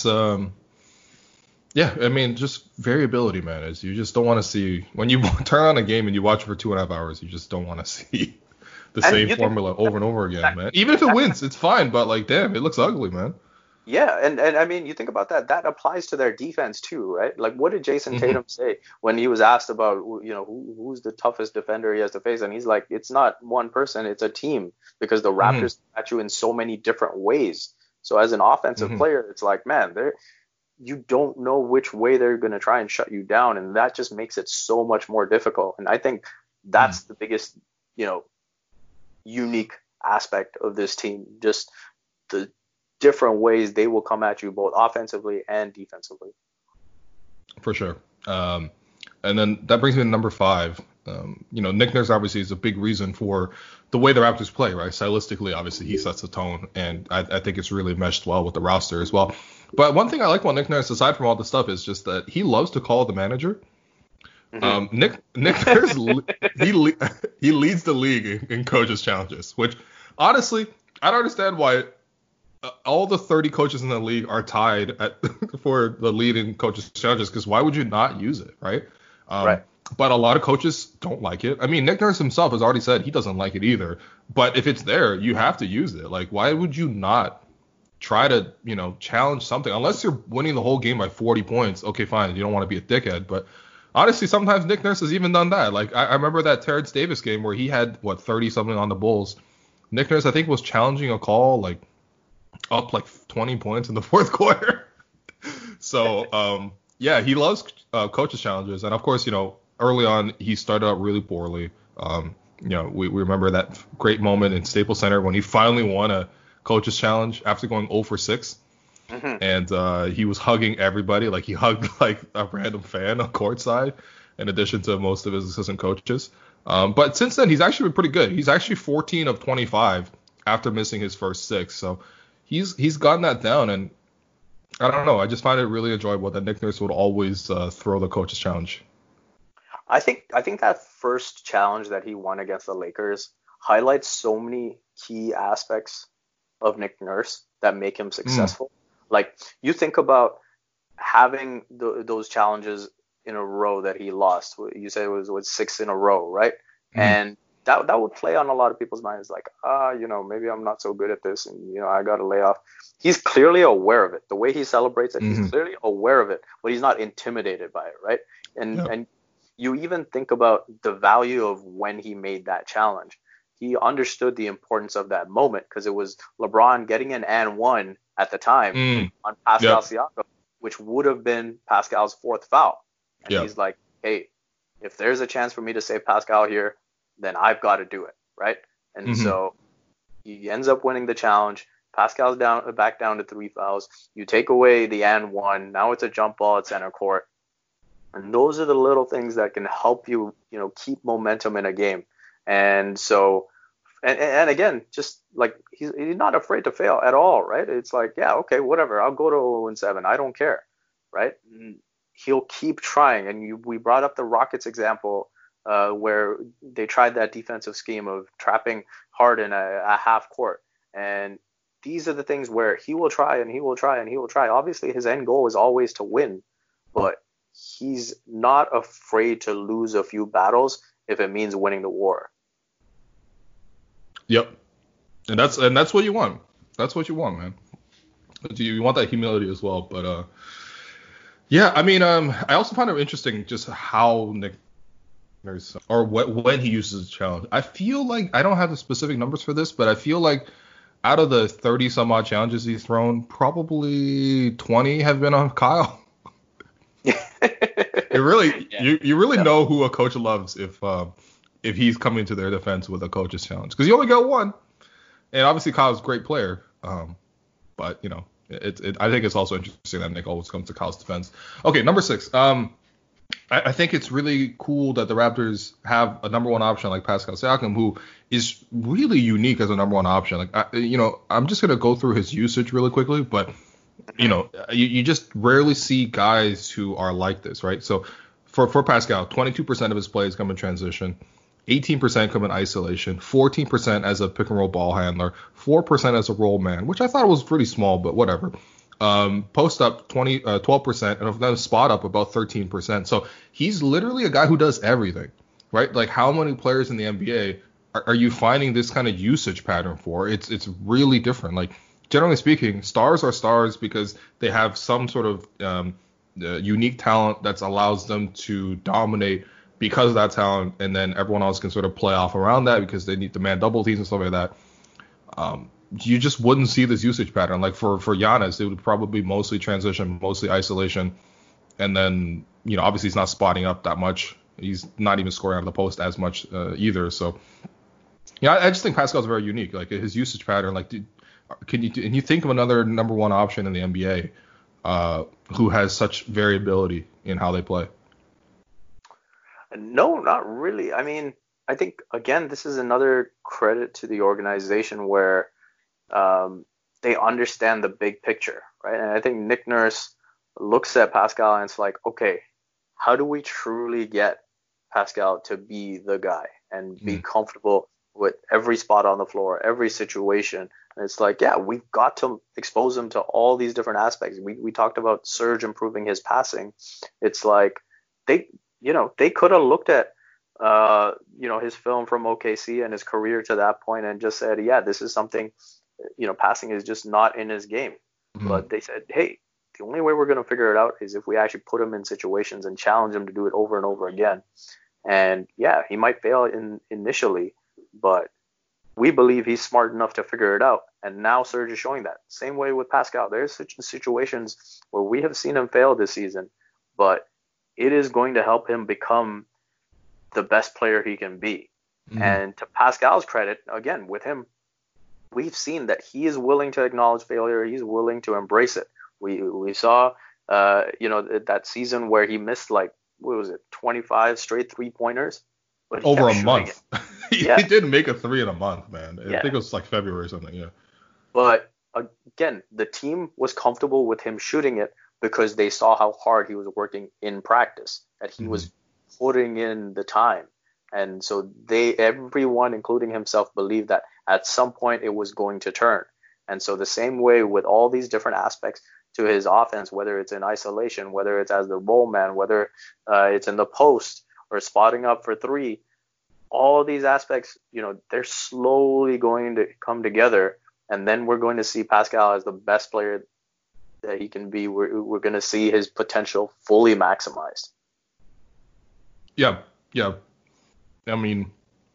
just variability, man. Is you just don't want to see when you turn on a game and you watch it for 2.5 hours, you just don't want to see the same formula over and over again, man. Even if it wins, it's fine, but like, damn, it looks ugly, man. Yeah, and I mean, you think about that. That applies to their defense too, right? Like, what did Jason Tatum say when he was asked about, who's the toughest defender he has to face? And he's like, it's not one person, it's a team, because the Raptors at you in so many different ways. So as an offensive player, it's like, man, you don't know which way they're going to try and shut you down, and that just makes it so much more difficult. And I think that's the biggest, unique aspect of this team, just the different ways they will come at you both offensively and defensively. For sure. And then that brings me to number 5. Nick Nurse obviously is a big reason for the way the Raptors play, right? Stylistically, obviously, he sets the tone, and I think it's really meshed well with the roster as well. But one thing I like about Nick Nurse, aside from all the stuff, is just that he loves to call the manager. Nick Nurse he leads the league in coaches challenges, which honestly I don't understand why all the 30 coaches in the league are tied for the lead in coaches challenges, because why would you not use it, right? Right. But a lot of coaches don't like it. I mean, Nick Nurse himself has already said he doesn't like it either. But if it's there, you have to use it. Like, why would you not try to, challenge something? Unless you're winning the whole game by 40 points, okay, fine. You don't want to be a dickhead. But honestly, sometimes Nick Nurse has even done that. Like, I remember that Terrence Davis game where he had, 30-something on the Bulls. Nick Nurse, I think, was challenging a call, up 20 points in the fourth quarter. So, yeah, he loves coaches challenges. And, of course, early on, he started out really poorly. We remember that great moment in Staples Center when he finally won a coaches challenge after going 0 for 6. Mm-hmm. And he was hugging everybody. Like, he hugged, a random fan on courtside, in addition to most of his assistant coaches. But since then, he's actually been pretty good. He's actually 14 of 25 after missing his first 6. So he's gotten that down. And I don't know. I just find it really enjoyable that Nick Nurse would always throw the coaches challenge. I think that first challenge that he won against the Lakers highlights so many key aspects of Nick Nurse that make him successful. Like, you think about having those challenges in a row that he lost. You said it was 6 in a row, right? And that would play on a lot of people's minds, like, maybe I'm not so good at this, and I got to lay off. He's clearly aware of it. The way he celebrates it, he's clearly aware of it, but he's not intimidated by it, right? And you even think about the value of when he made that challenge. He understood the importance of that moment because it was LeBron getting an and one at the time on Pascal Siakam, which would have been Pascal's fourth foul. And he's like, hey, if there's a chance for me to save Pascal here, then I've got to do it, right? And so he ends up winning the challenge. Pascal's back down to 3 fouls. You take away the and one. Now it's a jump ball at center court. And those are the little things that can help you, keep momentum in a game. And so, and again, just like he's not afraid to fail at all, right? It's like, yeah, okay, whatever. I'll go to 0-7. I don't care, right? And he'll keep trying. And we brought up the Rockets example where they tried that defensive scheme of trapping Harden a half court. And these are the things where he will try and he will try and he will try. Obviously, his end goal is always to win, but he's not afraid to lose a few battles if it means winning the war. Yep. And that's what you want. That's what you want, man. You want that humility as well. But yeah, I mean, I also find it interesting just how Nick Nurse, or when he uses the challenge. I feel like, I don't have the specific numbers for this, but I feel like out of the 30 some odd challenges he's thrown, probably 20 have been on Kyle. It really, you really know who a coach loves if he's coming to their defense with a coach's challenge, because you only got one, and obviously Kyle's a great player, but I think it's also interesting that Nick always comes to Kyle's defense. Okay, number 6. I think it's really cool that the Raptors have a number one option like Pascal Siakam, who is really unique as a number one option. Like, I'm just gonna go through his usage really quickly, but you just rarely see guys who are like this, right? So for Pascal, 22% of his plays come in transition, 18% come in isolation, 14% as a pick and roll ball handler, 4% as a roll man, which I thought was pretty small, but whatever. Post up 12%, and then spot up about 13%. So he's literally a guy who does everything, right? Like, how many players in the NBA are you finding this kind of usage pattern for? It's really different. Like, generally speaking, stars are stars because they have some sort of unique talent that allows them to dominate because of that talent, and then everyone else can sort of play off around that because they need to man double teams and stuff like that. You just wouldn't see this usage pattern. Like for Giannis, it would probably be mostly transition, mostly isolation, and then obviously he's not spotting up that much. He's not even scoring out of the post as much either. So I just think Pascal's very unique. Like, his usage pattern. Like, can you think of another number one option in the NBA who has such variability in how they play? No, not really. I mean, I think, again, this is another credit to the organization where they understand the big picture, right? And I think Nick Nurse looks at Pascal and it's like, okay, how do we truly get Pascal to be the guy and be comfortable with every spot on the floor, every situation. And it's like, yeah, we've got to expose him to all these different aspects. We talked about Serge improving his passing. It's like they could have looked at his film from OKC and his career to that point and just said, yeah, this is something, passing is just not in his game. But they said, hey, the only way we're going to figure it out is if we actually put him in situations and challenge him to do it over and over again. And yeah, he might fail initially, but we believe he's smart enough to figure it out. And now Serge is showing that. Same way with Pascal. There's such situations where we have seen him fail this season, but it is going to help him become the best player he can be. And to Pascal's credit, again, with him, we've seen that he is willing to acknowledge failure. He's willing to embrace it. We saw, that season where he missed 25 straight 3-pointers. Over a month. He didn't make a 3 in a month, man. I think it was like February or something, yeah. But again, the team was comfortable with him shooting it because they saw how hard he was working in practice, that he was putting in the time. And so everyone, including himself, believed that at some point it was going to turn. And so the same way with all these different aspects to his offense, whether it's in isolation, whether it's as the roll man, whether it's in the post or spotting up for 3, all of these aspects, they're slowly going to come together. And then we're going to see Pascal as the best player that he can be. We're going to see his potential fully maximized. Yeah. I mean,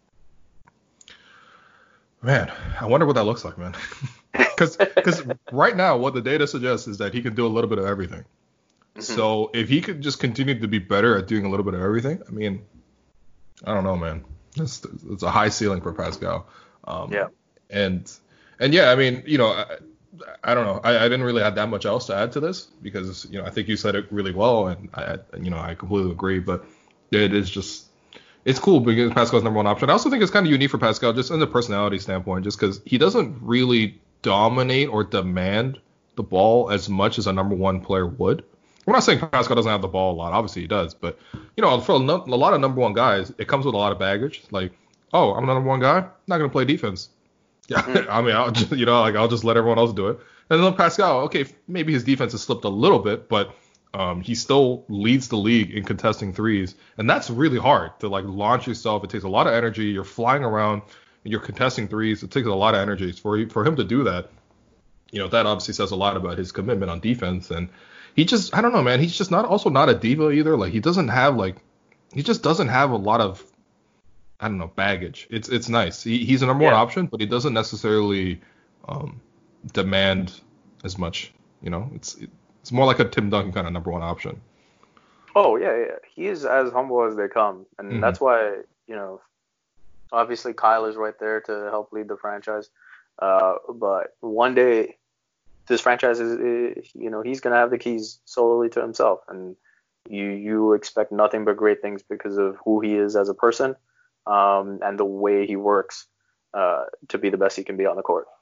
man, I wonder what that looks like, man. Because right now, what the data suggests is that he can do a little bit of everything. So if he could just continue to be better at doing a little bit of everything, I mean, I don't know, man. It's a high ceiling for Pascal. And yeah, I mean, I don't know. I didn't really have that much else to add to this because, I think you said it really well, and I completely agree. But it is just, it's cool because Pascal's number one option. I also think it's kind of unique for Pascal just in the personality standpoint, just because he doesn't really dominate or demand the ball as much as a number one player would. We're not saying Pascal doesn't have the ball a lot. Obviously he does. But, for a lot of number one guys, it comes with a lot of baggage. Like, oh, I'm the number one guy. I'm not going to play defense. Yeah, I mean, I'll just, I'll just let everyone else do it. And then Pascal, okay, maybe his defense has slipped a little bit, but he still leads the league in contesting threes. And that's really hard to, launch yourself. It takes a lot of energy. You're flying around and you're contesting threes. It takes a lot of energy for him to do that. That obviously says a lot about his commitment on defense. And he just, I don't know, man. He's just not a diva either. He doesn't have he just doesn't have a lot of, I don't know, baggage. It's nice. He's a number one option, but he doesn't necessarily demand as much. It's more like a Tim Duncan kind of number one option. Oh yeah. He is as humble as they come, and that's why obviously Kyle is right there to help lead the franchise. But one day, this franchise is, he's gonna have the keys solely to himself, and you expect nothing but great things because of who he is as a person, and the way he works to be the best he can be on the court.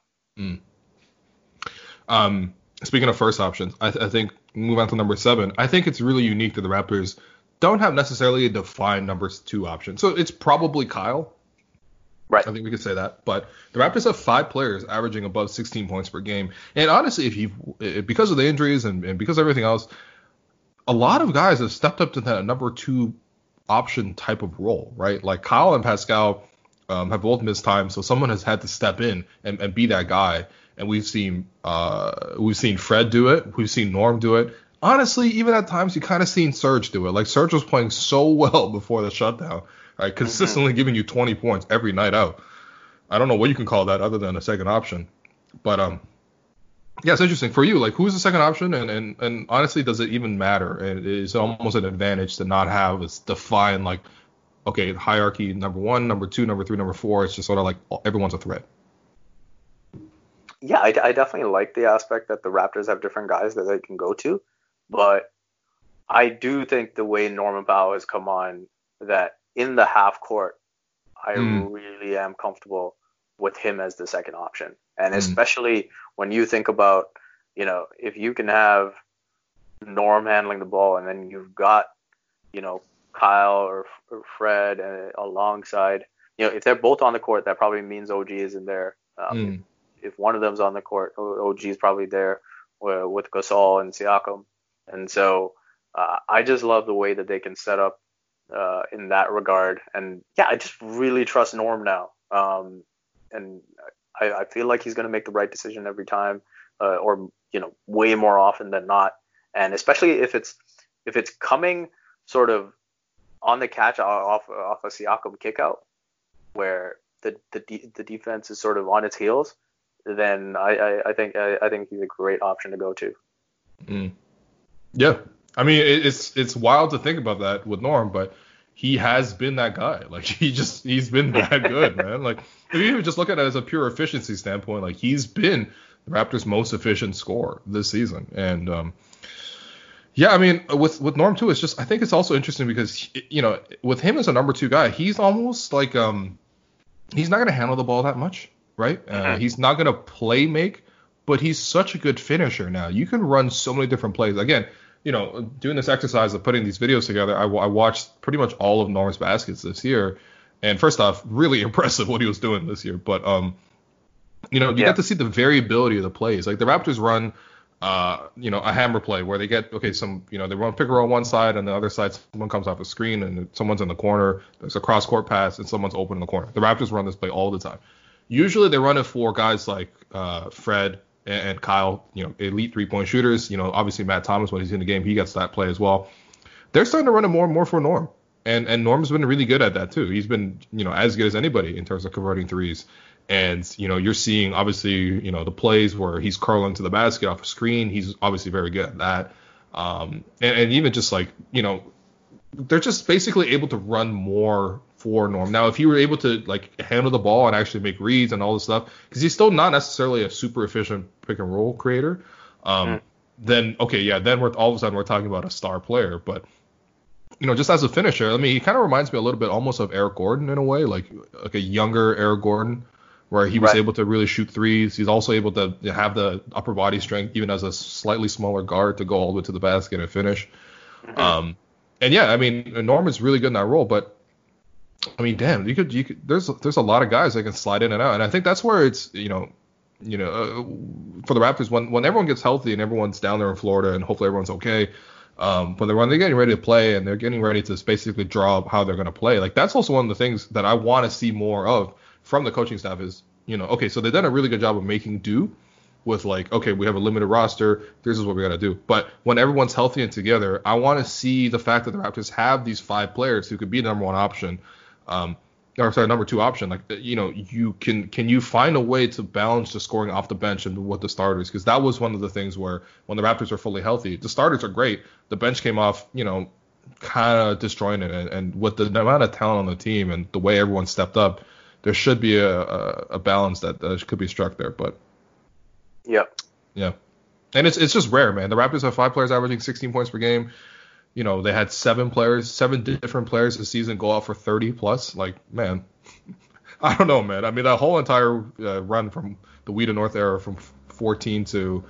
Speaking of first options, I think move on to number 7. I think it's really unique that the Raptors don't have necessarily a defined number 2 option. So it's probably Kyle. Right. I think we could say that. But the Raptors have 5 players averaging above 16 points per game. And honestly, because of the injuries and because of everything else, a lot of guys have stepped up to that number 2 option type of role, right? Like Kyle and Pascal have both missed time, so someone has had to step in and be that guy. And we've seen Fred do it. We've seen Norm do it. Honestly, even at times you kind of seen Serge do it. Like Serge was playing so well before the shutdown, right? Consistently giving you 20 points every night out. I don't know what you can call that other than a second option. But yeah, it's interesting for you. Like, who's the second option? And honestly, does it even matter? And it's almost an advantage to not have this defined hierarchy, number 1, number 2, number 3, number 4. It's just sort of like everyone's a threat. Yeah, I definitely like the aspect that the Raptors have different guys that they can go to, but I do think the way Norman Powell has come on, that in the half court, I really am comfortable with him as the second option. And especially when you think about, if you can have Norm handling the ball and then you've got, Kyle or Fred alongside, if they're both on the court, that probably means OG isn't there. If one of them's on the court, OG is probably there with Gasol and Siakam. And so I just love the way that they can set up in that regard. And yeah, I just really trust Norm now. And I feel like he's going to make the right decision every time, or way more often than not. And especially if it's coming sort of on the catch off a Siakam kickout, where the defense is sort of on its heels, then I think he's a great option to go to. Yeah, I mean it's wild to think about that with Norm, but he has been that guy. Like he's been that good, man. Like if you even just look at it as a pure efficiency standpoint, like he's been the Raptors' most efficient scorer this season. And yeah, I mean with Norm too, it's just I think it's also interesting because with him as a number 2 guy, he's almost like he's not gonna handle the ball that much, right? He's not gonna play make, but he's such a good finisher now. You can run so many different plays. Again, doing this exercise of putting these videos together, I watched pretty much all of Norm's baskets this year. And first off, really impressive what he was doing this year. But, you get to see the variability of the plays. Like the Raptors run, a hammer play where they get, they run pick and roll on one side and the other side, someone comes off a screen and someone's in the corner. There's a cross court pass and someone's open in the corner. The Raptors run this play all the time. Usually they run it for guys like Fred and Kyle, elite 3-point shooters. Obviously Matt Thomas, when he's in the game, he gets that play as well. They're starting to run it more and more for Norm. And Norm's been really good at that too. He's been, as good as anybody in terms of converting threes. And, you're seeing obviously, the plays where he's curling to the basket off a screen. He's obviously very good at that. And even just like, they're just basically able to run more for Norm. Now, if he were able to like handle the ball and actually make reads and all this stuff, because he's still not necessarily a super efficient pick and roll creator, then we're all of a sudden we're talking about a star player. But just as a finisher, I mean, he kind of reminds me a little bit almost of Eric Gordon in a way, like a younger Eric Gordon, where he was able to really shoot threes. He's also able to have the upper body strength, even as a slightly smaller guard, to go all the way to the basket and finish. And yeah, I mean, Norm is really good in that role, but I mean, damn, you could there's a lot of guys that can slide in and out, and I think that's where it's for the Raptors when everyone gets healthy and everyone's down there in Florida and hopefully everyone's okay. But when they're getting ready to play and they're getting ready to basically draw up how they're going to play, like that's also one of the things that I want to see more of from the coaching staff is, so they've done a really good job of making do with like, okay, we have a limited roster, this is what we got to do. But when everyone's healthy and together, I want to see the fact that the Raptors have these 5 players who could be the number 1 option, number 2 option. Like, can you find a way to balance the scoring off the bench and with the starters? Because that was one of the things where when the Raptors are fully healthy, the starters are great. The bench came off, kind of destroying it. And with the amount of talent on the team and the way everyone stepped up, there should be a balance that could be struck there. But yeah, and it's just rare, man. The Raptors have 5 players averaging 16 points per game. They had 7 different players this season go out for 30 plus. Like, man, I don't know, man. I mean, that whole entire run from the We the North era from 14 to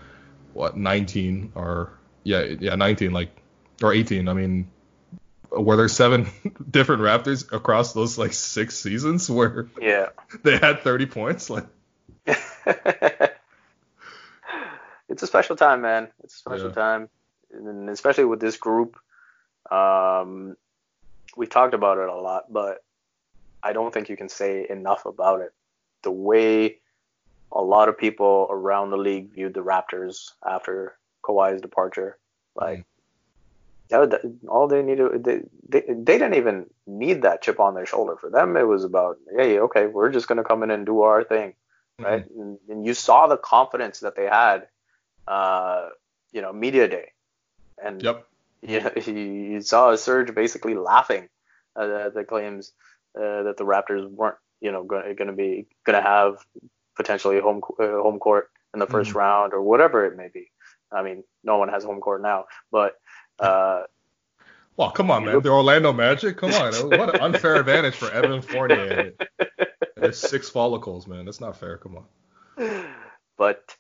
19 or 19, like, or 18. I mean, were there 7 different Raptors across those like 6 seasons where they had 30 points? Like, it's a special time, man. It's a special time, and especially with this group. We talked about it a lot, but I don't think you can say enough about it. The way a lot of people around the league viewed the Raptors after Kawhi's departure, like all they needed, they didn't even need that chip on their shoulder. For them, it was about, hey, okay, we're just gonna come in and do our thing, right? And you saw the confidence that they had, media day, and you saw Serge basically laughing at the claims that the Raptors weren't, going to have potentially home court in the first round or whatever it may be. I mean, no one has home court now, but well, come on, man. The Orlando Magic, come on. What an unfair advantage for Evan Fournier. There's 6 follicles, man. That's not fair. Come on. But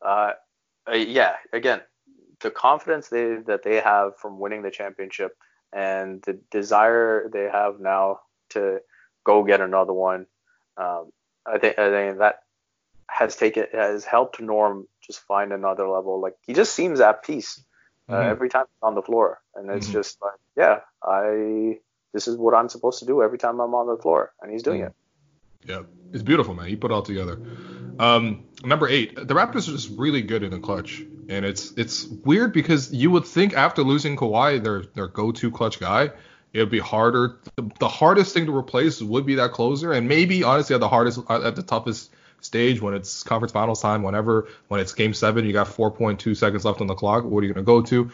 again, the confidence that they have from winning the championship and the desire they have now to go get another one. I think that has helped Norm just find another level. Like, he just seems at peace every time he's on the floor, and it's just like, yeah, this is what I'm supposed to do every time I'm on the floor, and he's doing it. Yeah, it's beautiful, man. He put it all together. Number 8, the Raptors are just really good in the clutch, and it's weird because you would think after losing Kawhi, their go-to clutch guy, it would be harder. The hardest thing to replace would be that closer, and maybe honestly at the toughest stage when it's conference finals time, when it's game 7, you got 4.2 seconds left on the clock. What are you going to go to?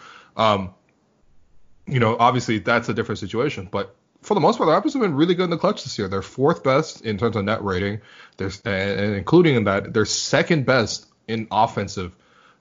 Obviously that's a different situation, but for the most part, the Raptors have been really good in the clutch this year. They're 4th best in terms of net rating. And including in that, they're 2nd best in offensive.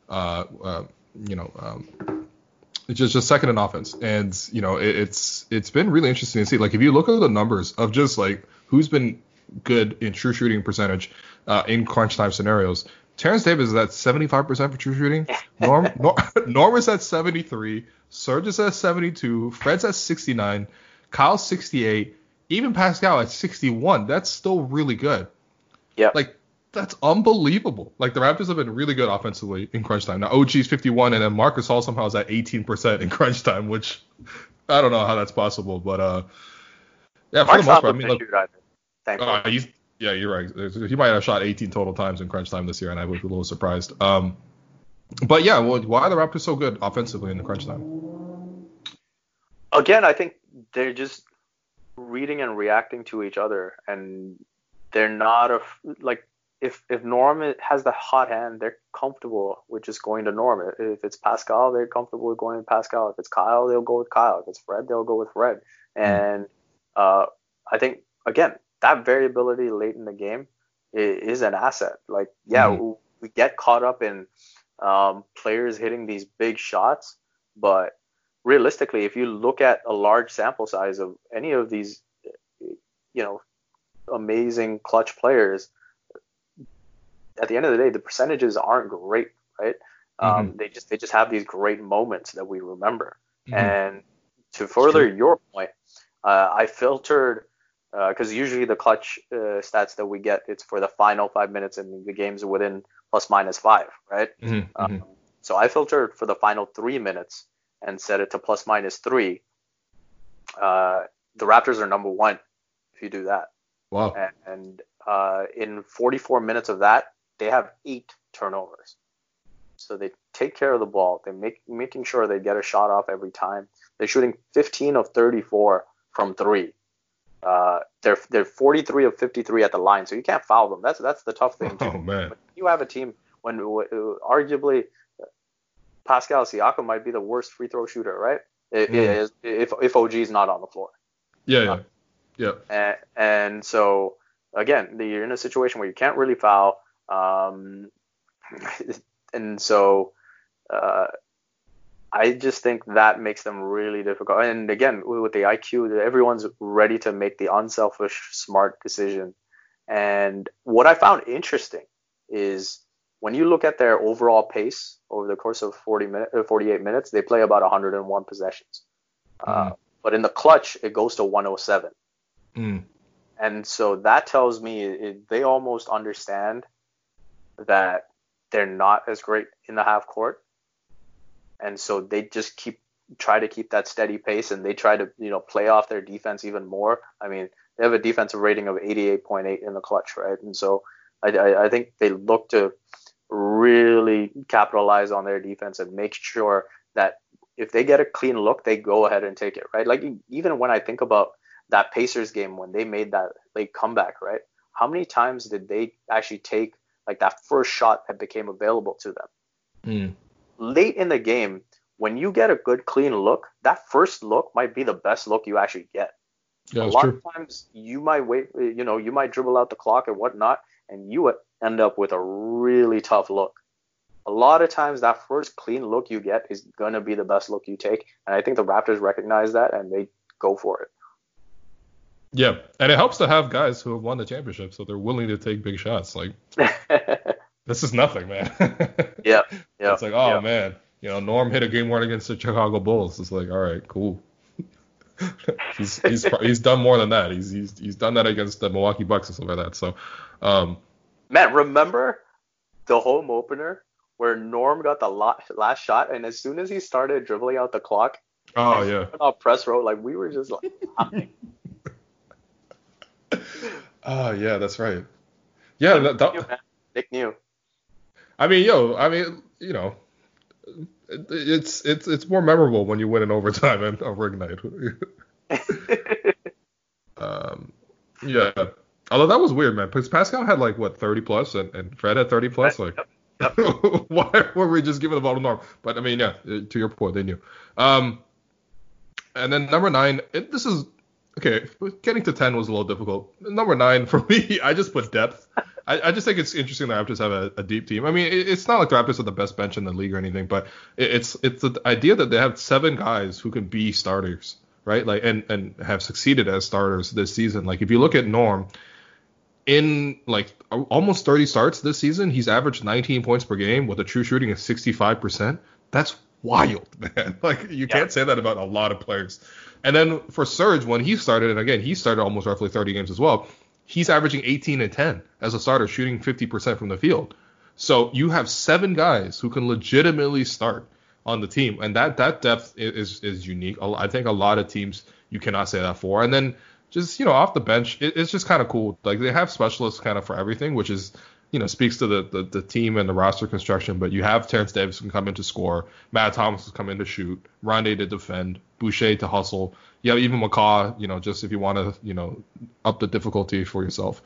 Just 2nd in offense. And it's been really interesting to see. Like, if you look at the numbers of just like who's been good in true shooting percentage in crunch time scenarios, Terrence Davis is at 75% for true shooting. Norm is at 73. Serge is at 72. Fred's at 69. Kyle's 68. Even Pascal at 61. That's still really good. Yeah. Like, that's unbelievable. Like, the Raptors have been really good offensively in crunch time. Now, OG's 51, and then Marcus Hall somehow is at 18% in crunch time, which I don't know how that's possible. But, yeah, for the most part, I mean, look. Yeah, you're right. He might have shot 18 total times in crunch time this year, and I was a little surprised. But, yeah, well, why are the Raptors so good offensively in the crunch time? Again, I think they're just reading and reacting to each other, and they're not if Norm has the hot hand, they're comfortable with just going to Norm. If it's Pascal, they're comfortable with going to Pascal. If it's Kyle, they'll go with Kyle. If it's Fred, they'll go with Fred. And I think, again, that variability late in the game is an asset. Like, we get caught up in players hitting these big shots, but realistically, if you look at a large sample size of any of these, amazing clutch players, at the end of the day, the percentages aren't great, right? They just have these great moments that we remember. And to further your point, I filtered because usually the clutch stats that we get, it's for the final 5 minutes and the game's within ±5, right? So I filtered for the final 3 minutes and set it to ±3. The Raptors are number 1 if you do that. Wow. And in 44 minutes of that, they have 8 turnovers. So they take care of the ball. They're making sure they get a shot off every time. They're shooting 15 of 34 from 3. They're 43 of 53 at the line, so you can't foul them. That's the tough thing too. Oh man. When you have a team when arguably Pascal Siakam might be the worst free throw shooter, right? If OG is not on the floor. Yeah. And so again, you're in a situation where you can't really foul. And so I just think that makes them really difficult. And again, with the IQ, everyone's ready to make the unselfish, smart decision. And what I found interesting is when you look at their overall pace over the course of 48 minutes, they play about 101 possessions. But in the clutch, it goes to 107. And so that tells me they almost understand that they're not as great in the half court. And so they just try to keep that steady pace, and they try to, play off their defense even more. I mean, they have a defensive rating of 88.8 in the clutch, right? And so I think they look to really capitalize on their defense and make sure that if they get a clean look, they go ahead and take it, right? Like, even when I think about that Pacers game when they made that late comeback, right? How many times did they actually take like that first shot that became available to them? Late in the game, when you get a good clean look, that first look might be the best look you actually get. Yeah, a lot of times you might wait, you might dribble out the clock and whatnot, and you end up with a really tough look. A lot of times that first clean look you get is going to be the best look you take. And I think the Raptors recognize that and they go for it. Yeah, and it helps to have guys who have won the championship, so they're willing to take big shots. Like, this is nothing, man. Yeah. It's like, man, Norm hit a game one against the Chicago Bulls. It's like, all right, cool. He's done more than that. He's done that against the Milwaukee Bucks and stuff like that. So, Matt, remember the home opener where Norm got the last shot, and as soon as he started dribbling out the clock, oh yeah, on press row, like we were just like laughing. Oh yeah, that's right. Yeah, Nick knew. I mean, you know, it's more memorable when you win in overtime and over Ignite. Yeah. Although that was weird, man, because Pascal had like what 30 plus and Fred had 30 plus. Like, yep. why were we just giving the ball to Norm? But I mean, yeah, to your point, they knew. And then number 9, this is okay. Getting to 10 was a little difficult. Number 9 for me, I just put depth. I just think it's interesting that Raptors have a deep team. I mean, it's not like the Raptors are the best bench in the league or anything, but it's the idea that they have 7 guys who can be starters, right? Like and have succeeded as starters this season. Like if you look at Norm, in like almost 30 starts this season, he's averaged 19 points per game with a true shooting of 65%. That's wild, man. Like you can't say that about a lot of players. And then for Serge, when he started, and again, he started almost roughly 30 games as well, he's averaging 18 and 10 as a starter, shooting 50% from the field. So you have 7 guys who can legitimately start on the team, and that depth is unique. I think a lot of teams you cannot say that for. And then just, off the bench, it's just kind of cool. Like they have specialists kind of for everything, which is, speaks to the team and the roster construction. But you have Terrence Davis who can come in to score, Matt Thomas who come in to shoot, Rondé to defend, Boucher to hustle. Yeah, even McCaw, just if you want to, up the difficulty for yourself.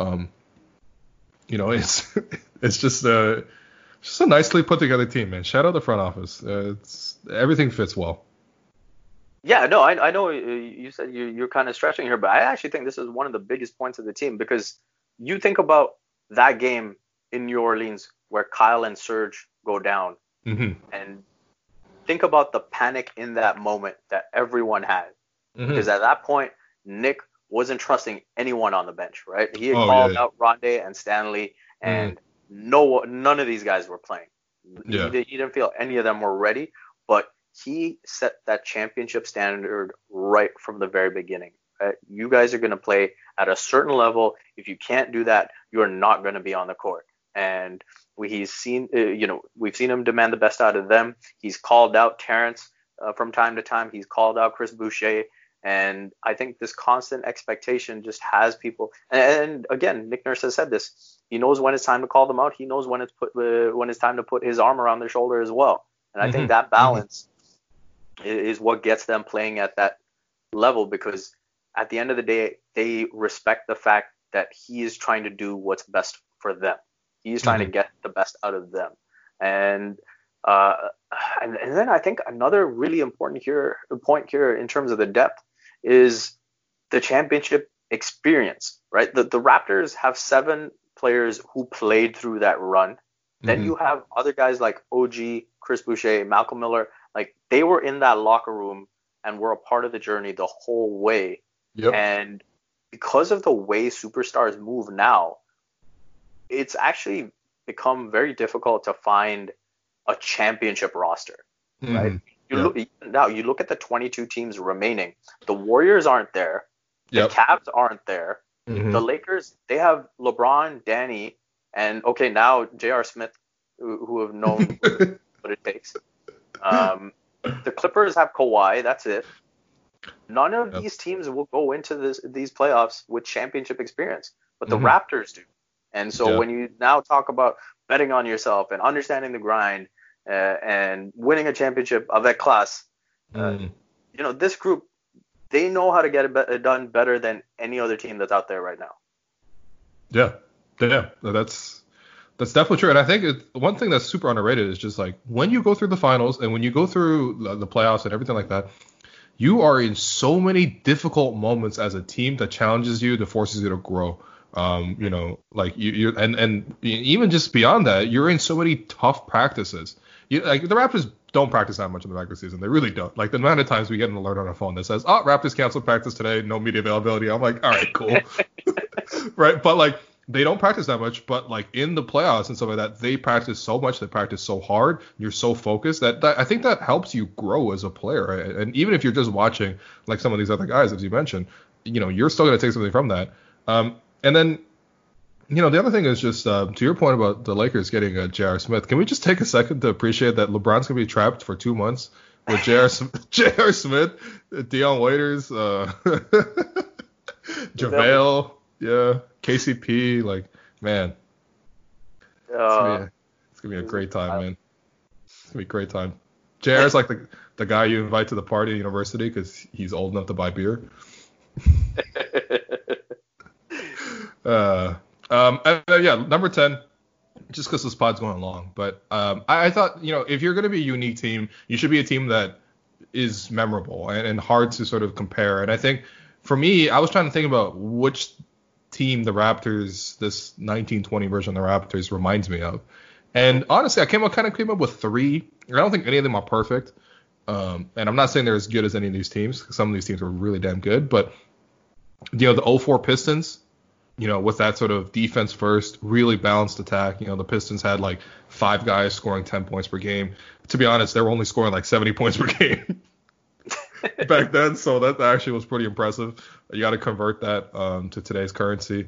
It's just a nicely put together team, man. Shout out the front office. Everything fits well. Yeah, no, I know you said you're kind of stretching here, but I actually think this is one of the biggest points of the team, because you think about that game in New Orleans where Kyle and Serge go down, and think about the panic in that moment that everyone had, because at that point Nick wasn't trusting anyone on the bench, right? He had called out Rondé and Stanley, and none of these guys were playing. Yeah. He didn't feel any of them were ready, but he set that championship standard right from the very beginning. Right? You guys are going to play at a certain level. If you can't do that, you are not going to be on the court. And we've seen him demand the best out of them. He's called out Terrence from time to time. He's called out Chris Boucher. And I think this constant expectation just has people. And again, Nick Nurse has said this. He knows when it's time to call them out. He knows when it's time to put his arm around their shoulder as well. And I think that balance is what gets them playing at that level, because at the end of the day, they respect the fact that he is trying to do what's best for them. He's trying to get the best out of them. And then I think another really important point here in terms of the depth is the championship experience, right? The Raptors have 7 players who played through that run. Then you have other guys like OG, Chris Boucher, Malcolm Miller. Like they were in that locker room and were a part of the journey the whole way. Yep. And because of the way superstars move now, it's actually become very difficult to find a championship roster, right? You look at the 22 teams remaining. The Warriors aren't there. The Cavs aren't there. The Lakers, they have LeBron, Danny, and now J.R. Smith, who have known what it takes. The Clippers have Kawhi. That's it. None of these teams will go into these playoffs with championship experience, but the Raptors do. And so when you now talk about betting on yourself and understanding the grind and winning a championship avec classe, this group, they know how to get it done better than any other team that's out there right now. Yeah, that's definitely true. And I think one thing that's super underrated is just like when you go through the finals and when you go through the playoffs and everything like that, you are in so many difficult moments as a team that challenges you, that forces you to grow. Like you and even just beyond that, you're in so many tough practices. Like the Raptors don't practice that much in the regular season. They really don't. Like the amount of times we get an alert on our phone that says, Raptors canceled practice today, no media availability. I'm like, all right, cool. Right. But like they don't practice that much, but like in the playoffs and stuff like that, they practice so much, they practice so hard, you're so focused that I think that helps you grow as a player. Right? And even if you're just watching like some of these other guys, as you mentioned, you're still going to take something from that. And then, the other thing is just to your point about the Lakers getting J.R. Smith. Can we just take a second to appreciate that LeBron's going to be trapped for 2 months with J.R. Smith, Dion Waiters, JaVale, yeah, KCP, like, man. It's gonna be a great time, man. It's gonna be a great time. JR's like the guy you invite to the party at university because he's old enough to buy beer. And then, yeah, number 10, just because this pod's going long, but I thought, if you're going to be a unique team, you should be a team that is memorable and hard to sort of compare. And I think for me, I was trying to think about which team the Raptors, this 1920 version of the Raptors, reminds me of. And honestly, I kind of came up with 3. I don't think any of them are perfect. And I'm not saying they're as good as any of these teams, because some of these teams are really damn good. But, the 04 Pistons, with that sort of defense first, really balanced attack. The Pistons had like 5 guys scoring 10 points per game. To be honest, they were only scoring like 70 points per game back then. So that actually was pretty impressive. You got to convert that to today's currency.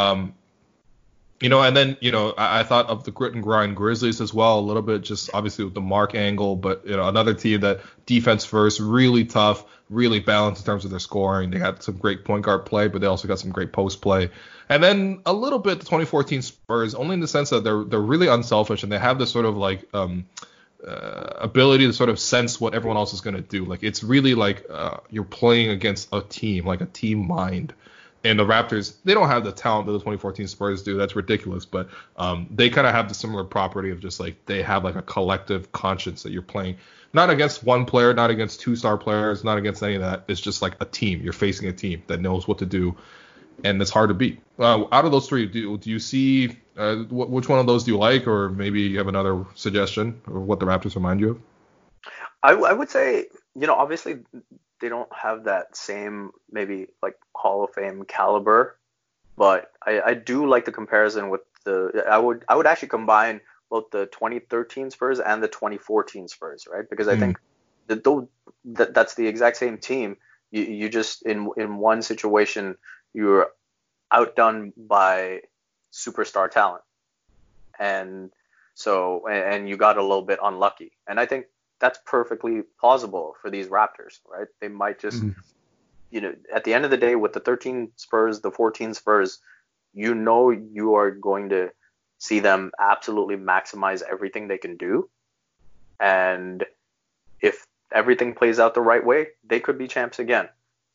And then, I thought of the grit and grind Grizzlies as well, a little bit, just obviously with the Mark angle, but, another team that defense first, really tough, really balanced in terms of their scoring. They got some great point guard play, but they also got some great post play. And then a little bit the 2014 Spurs, only in the sense that they're really unselfish and they have this sort of like ability to sort of sense what everyone else is going to do. Like, it's really like you're playing against a team, like a team mind. And the Raptors, they don't have the talent that the 2014 Spurs do. That's ridiculous. But they kind of have the similar property of just like they have like a collective conscience that you're playing. Not against one player, not against 2-star players, not against any of that. It's just like a team. You're facing a team that knows what to do. And it's hard to beat. Out of those 3, do you see which one of those do you like? Or maybe you have another suggestion of what the Raptors remind you of? I would say, obviously they don't have that same maybe like Hall of Fame caliber, but I do like the comparison with I would actually combine both the 2013 Spurs and the 2014 Spurs, right? Because I think that's the exact same team. You just in one situation you're outdone by superstar talent, and you got a little bit unlucky, and I think that's perfectly plausible for these Raptors, right? They might just, at the end of the day, with the 13 Spurs, the 14 Spurs, you are going to see them absolutely maximize everything they can do. And if everything plays out the right way, they could be champs again.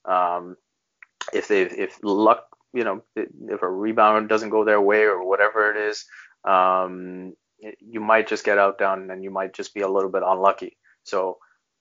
If luck, if a rebound doesn't go their way or whatever it is, you might just get outdone and you might just be a little bit unlucky. So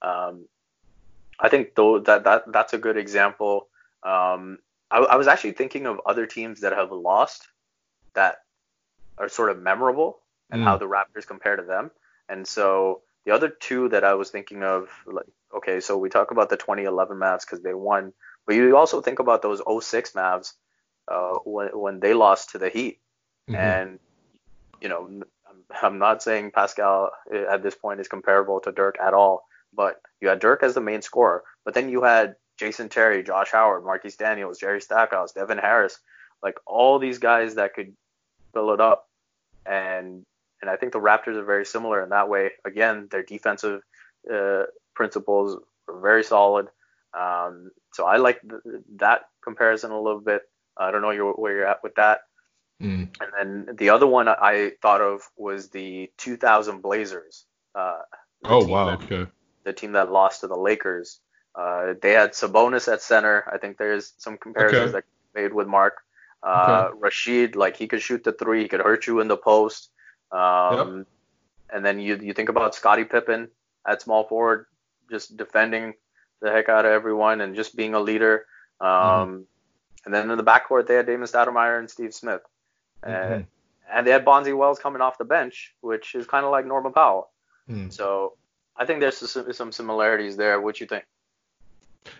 I think that's a good example. I was actually thinking of other teams that have lost that are sort of memorable and how the Raptors compare to them. And so the other 2 that I was thinking of, like, okay, so we talk about the 2011 Mavs because they won, but you also think about those 06 Mavs when they lost to the Heat. And, I'm not saying Pascal at this point is comparable to Dirk at all, but you had Dirk as the main scorer, but then you had Jason Terry, Josh Howard, Marquise Daniels, Jerry Stackhouse, Devin Harris, like all these guys that could fill it up. And I think the Raptors are very similar in that way. Again, their defensive principles are very solid. So I like that comparison a little bit. I don't know where you're at with that. And then the other one I thought of was the 2000 Blazers. Okay. The team that lost to the Lakers. They had Sabonis at center. I think there's some comparisons that made with Mark. Rashid, like, he could shoot the 3, he could hurt you in the post. And then you think about Scottie Pippen at small forward, just defending the heck out of everyone and just being a leader. And then in the backcourt, they had Damon Stoudemire and Steve Smith. And they had Bonzi Wells coming off the bench, which is kind of like Norman Powell. So I think there's some similarities there. What you think?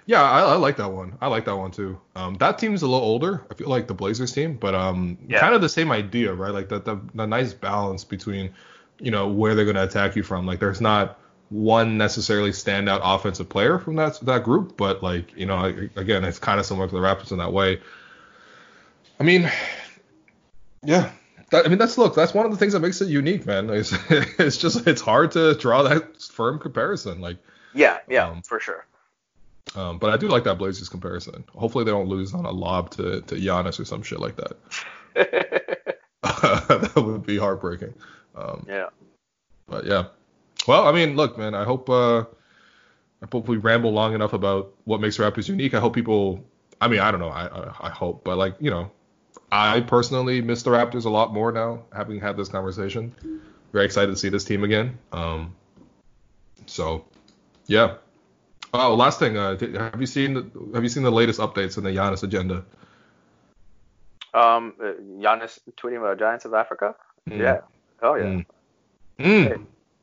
Yeah, I like that one. I like that one too. That team's a little older. I feel like the Blazers team, but Yeah. kind of the same idea, right? Like the nice balance between, where they're gonna attack you from. Like there's not one necessarily standout offensive player from that group, but like again, it's kind of similar to the Raptors in that way. I mean, yeah. That's one of the things that makes it unique, man. It's hard to draw that firm comparison. Like, Yeah, for sure. but I do like that Blazers comparison. Hopefully they don't lose on a lob to Giannis or some shit like that. That would be heartbreaking. Yeah. But yeah. Well, I mean, look, man. I hope we ramble long enough about what makes Raptors unique. I hope people. I mean, I don't know. I hope, but like I personally miss the Raptors a lot more now, having had this conversation. Very excited to see this team again. So, yeah. Oh, last thing. Have you seen the latest updates in the Giannis agenda? Giannis tweeting about Giants of Africa. Yeah. Oh yeah. Hey.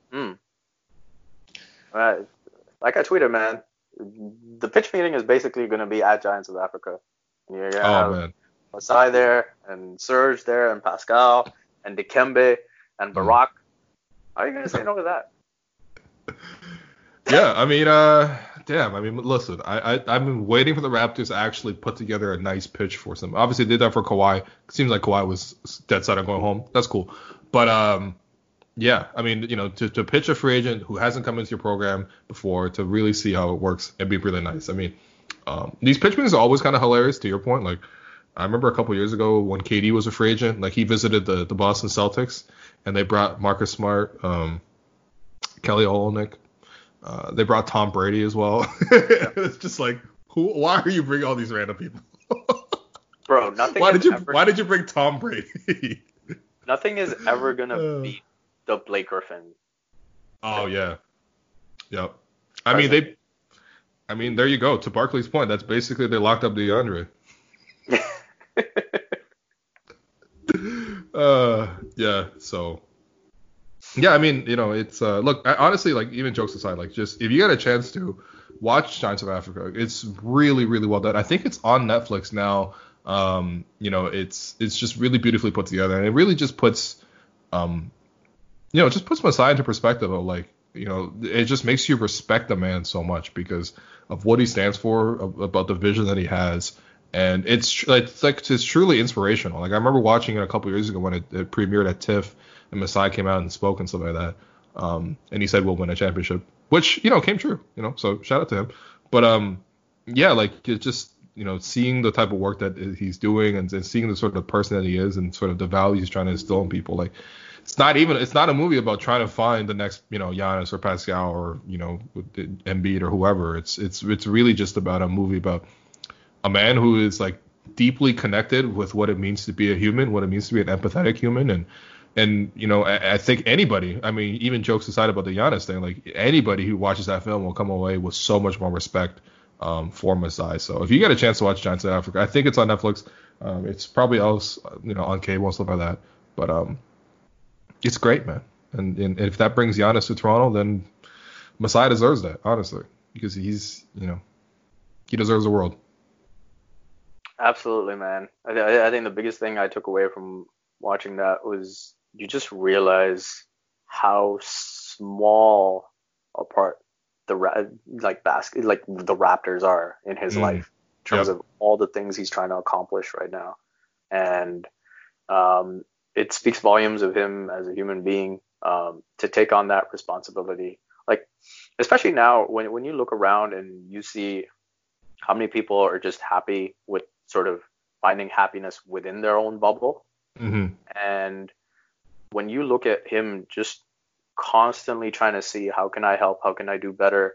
Like I tweeted, man. The pitch meeting is basically going to be at Giants of Africa. You're gonna have man. Masai there, and Serge there, and Pascal, and Dikembe, and Barack. How are you going to say no to that? Yeah, I mean, damn. I mean, listen, I've been waiting for the Raptors to actually put together a nice pitch for some. Obviously, they did that for Kawhi. It seems like Kawhi was dead set on going home. That's cool. But yeah, I mean, to pitch a free agent who hasn't come into your program before, to really see how it works, it'd be really nice. I mean, these pitch meetings are always kind of hilarious. To your point, like I remember a couple years ago when KD was a free agent, like he visited the Boston Celtics, and they brought Marcus Smart, Kelly Olynyk. They brought Tom Brady as well. It's just like, why are you bringing all these random people? Bro, nothing. Why did you bring Tom Brady? Nothing is ever gonna beat the Blake Griffin. Oh yeah. Yep. I mean, there you go. To Barkley's point, that's basically they locked up DeAndre. Yeah. So. Yeah, I mean, it's look, honestly, like even jokes aside, like just if you get a chance to watch Giants of Africa, it's really, really well done. I think it's on Netflix now. It's just really beautifully put together, and it really just puts, just puts Masai into perspective of like, it just makes you respect the man so much because of what he stands for, about the vision that he has, and it's truly inspirational. Like I remember watching it a couple years ago when it premiered at TIFF. And Masai came out and spoke and stuff like that. And he said we'll win a championship, which, came true, so shout out to him. But, yeah, like it's just, seeing the type of work that he's doing and seeing the sort of person that he is and sort of the values he's trying to instill in people. Like it's not a movie about trying to find the next, Giannis or Pascal or, Embiid or whoever. It's really just about a movie about a man who is like deeply connected with what it means to be a human, what it means to be an empathetic human. And I think anybody, I mean, even jokes aside about the Giannis thing, like anybody who watches that film will come away with so much more respect for Masai. So if you get a chance to watch Giants of Africa, I think it's on Netflix. It's probably else, on cable and stuff like that. But it's great, man. And if that brings Giannis to Toronto, then Masai deserves that, honestly, because he's, he deserves the world. Absolutely, man. I think the biggest thing I took away from watching that was you just realize how small a part the Raptors are in his life in terms of all the things he's trying to accomplish right now, and it speaks volumes of him as a human being to take on that responsibility. Like especially now when you look around and you see how many people are just happy with sort of finding happiness within their own bubble. Mm-hmm. And when you look at him just constantly trying to see how can I help, how can I do better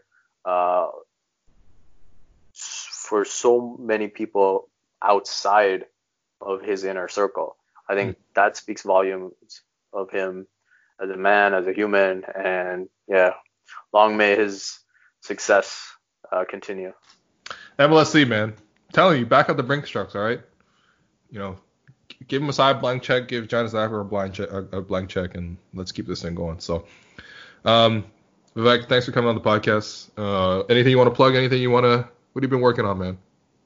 for so many people outside of his inner circle, I think that speaks volumes of him as a man, as a human, and yeah, long may his success continue. MLSC, man, I'm telling you, back up the Brinks trucks, all right? Give him a side blank check, give Giannis Africa a blank check, and let's keep this thing going. So, Vivek, thanks for coming on the podcast. Anything you want to plug? Anything you want to What have you been working on, man?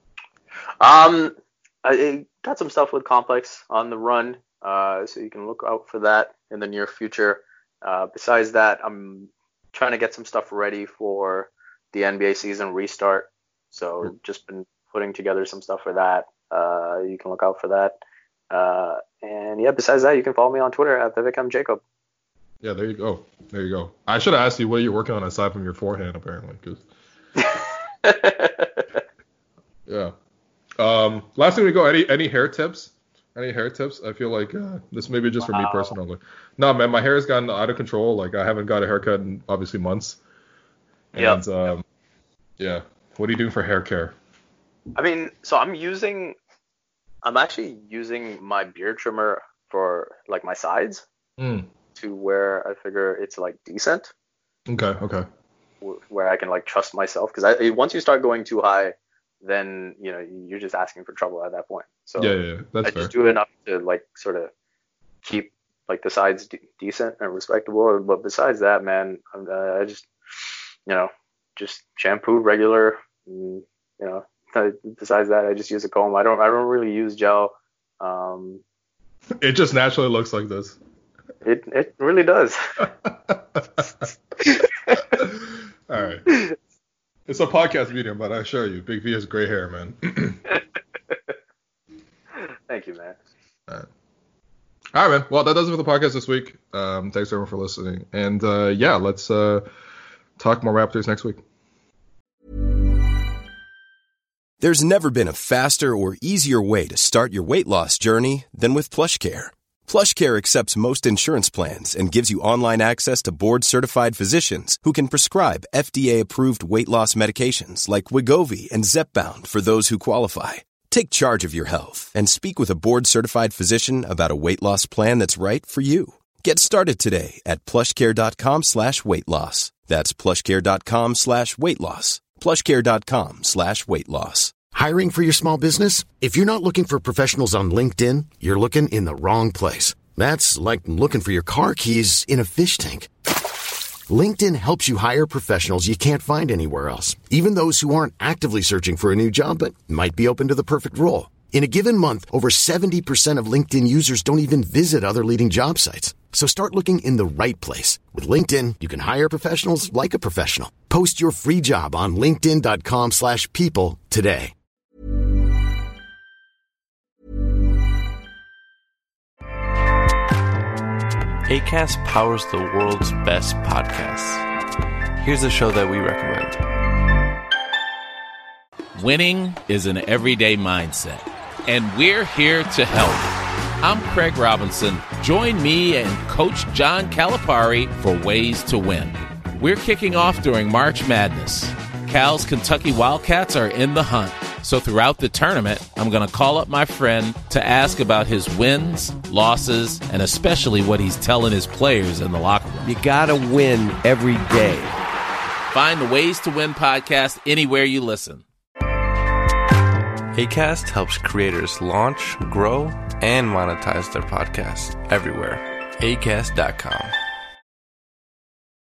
I got some stuff with Complex on the run, so you can look out for that in the near future. Besides that, I'm trying to get some stuff ready for the NBA season restart. So just been putting together some stuff for that. You can look out for that. And yeah, besides that, you can follow me on Twitter at VivekMJacob. Yeah, there you go. There you go. I should have asked you what you're working on aside from your forehand, apparently. Yeah. Last thing we go. Any hair tips? Any hair tips? I feel like this may be just for me personally. No, man, my hair has gotten out of control. Like I haven't got a haircut in obviously months. And yeah. What are you doing for hair care? I mean, so I'm actually using my beard trimmer for like my sides to where I figure it's like decent. Okay. Where I can like trust myself, because once you start going too high, then you're just asking for trouble at that point. So yeah, that's fair. I just do enough to like sort of keep like the sides decent and respectable. But besides that, man, I just just shampoo regular. Besides that, I just use a comb. I don't really use gel. It just naturally looks like this. It really does. All right. It's a podcast medium, but I assure you, Big V has gray hair, man. Thank you, man. All right, man. Well, that does it for the podcast this week. Thanks everyone for listening. And let's talk more Raptors next week. There's never been a faster or easier way to start your weight loss journey than with PlushCare. PlushCare accepts most insurance plans and gives you online access to board-certified physicians who can prescribe FDA-approved weight loss medications like Wegovy and Zepbound for those who qualify. Take charge of your health and speak with a board-certified physician about a weight loss plan that's right for you. Get started today at plushcare.com/weight-loss. That's plushcare.com/weight-loss. plushcare.com/weight-loss. Hiring for your small business? If you're not looking for professionals on LinkedIn, you're looking in the wrong place. That's like looking for your car keys in a fish tank. LinkedIn helps you hire professionals you can't find anywhere else, even those who aren't actively searching for a new job but might be open to the perfect role. In a given month, over 70% of LinkedIn users don't even visit other leading job sites. So start looking in the right place. With LinkedIn, you can hire professionals like a professional. Post your free job on linkedin.com/people today. Acast powers the world's best podcasts. Here's a show that we recommend. Winning is an everyday mindset, and we're here to help. I'm Craig Robinson. Join me and Coach John Calipari for Ways to Win. We're kicking off during March Madness. Cal's Kentucky Wildcats are in the hunt. So throughout the tournament, I'm going to call up my friend to ask about his wins, losses, and especially what he's telling his players in the locker room. You got to win every day. Find the Ways to Win podcast anywhere you listen. Acast helps creators launch, grow, and monetize their podcasts everywhere. Acast.com.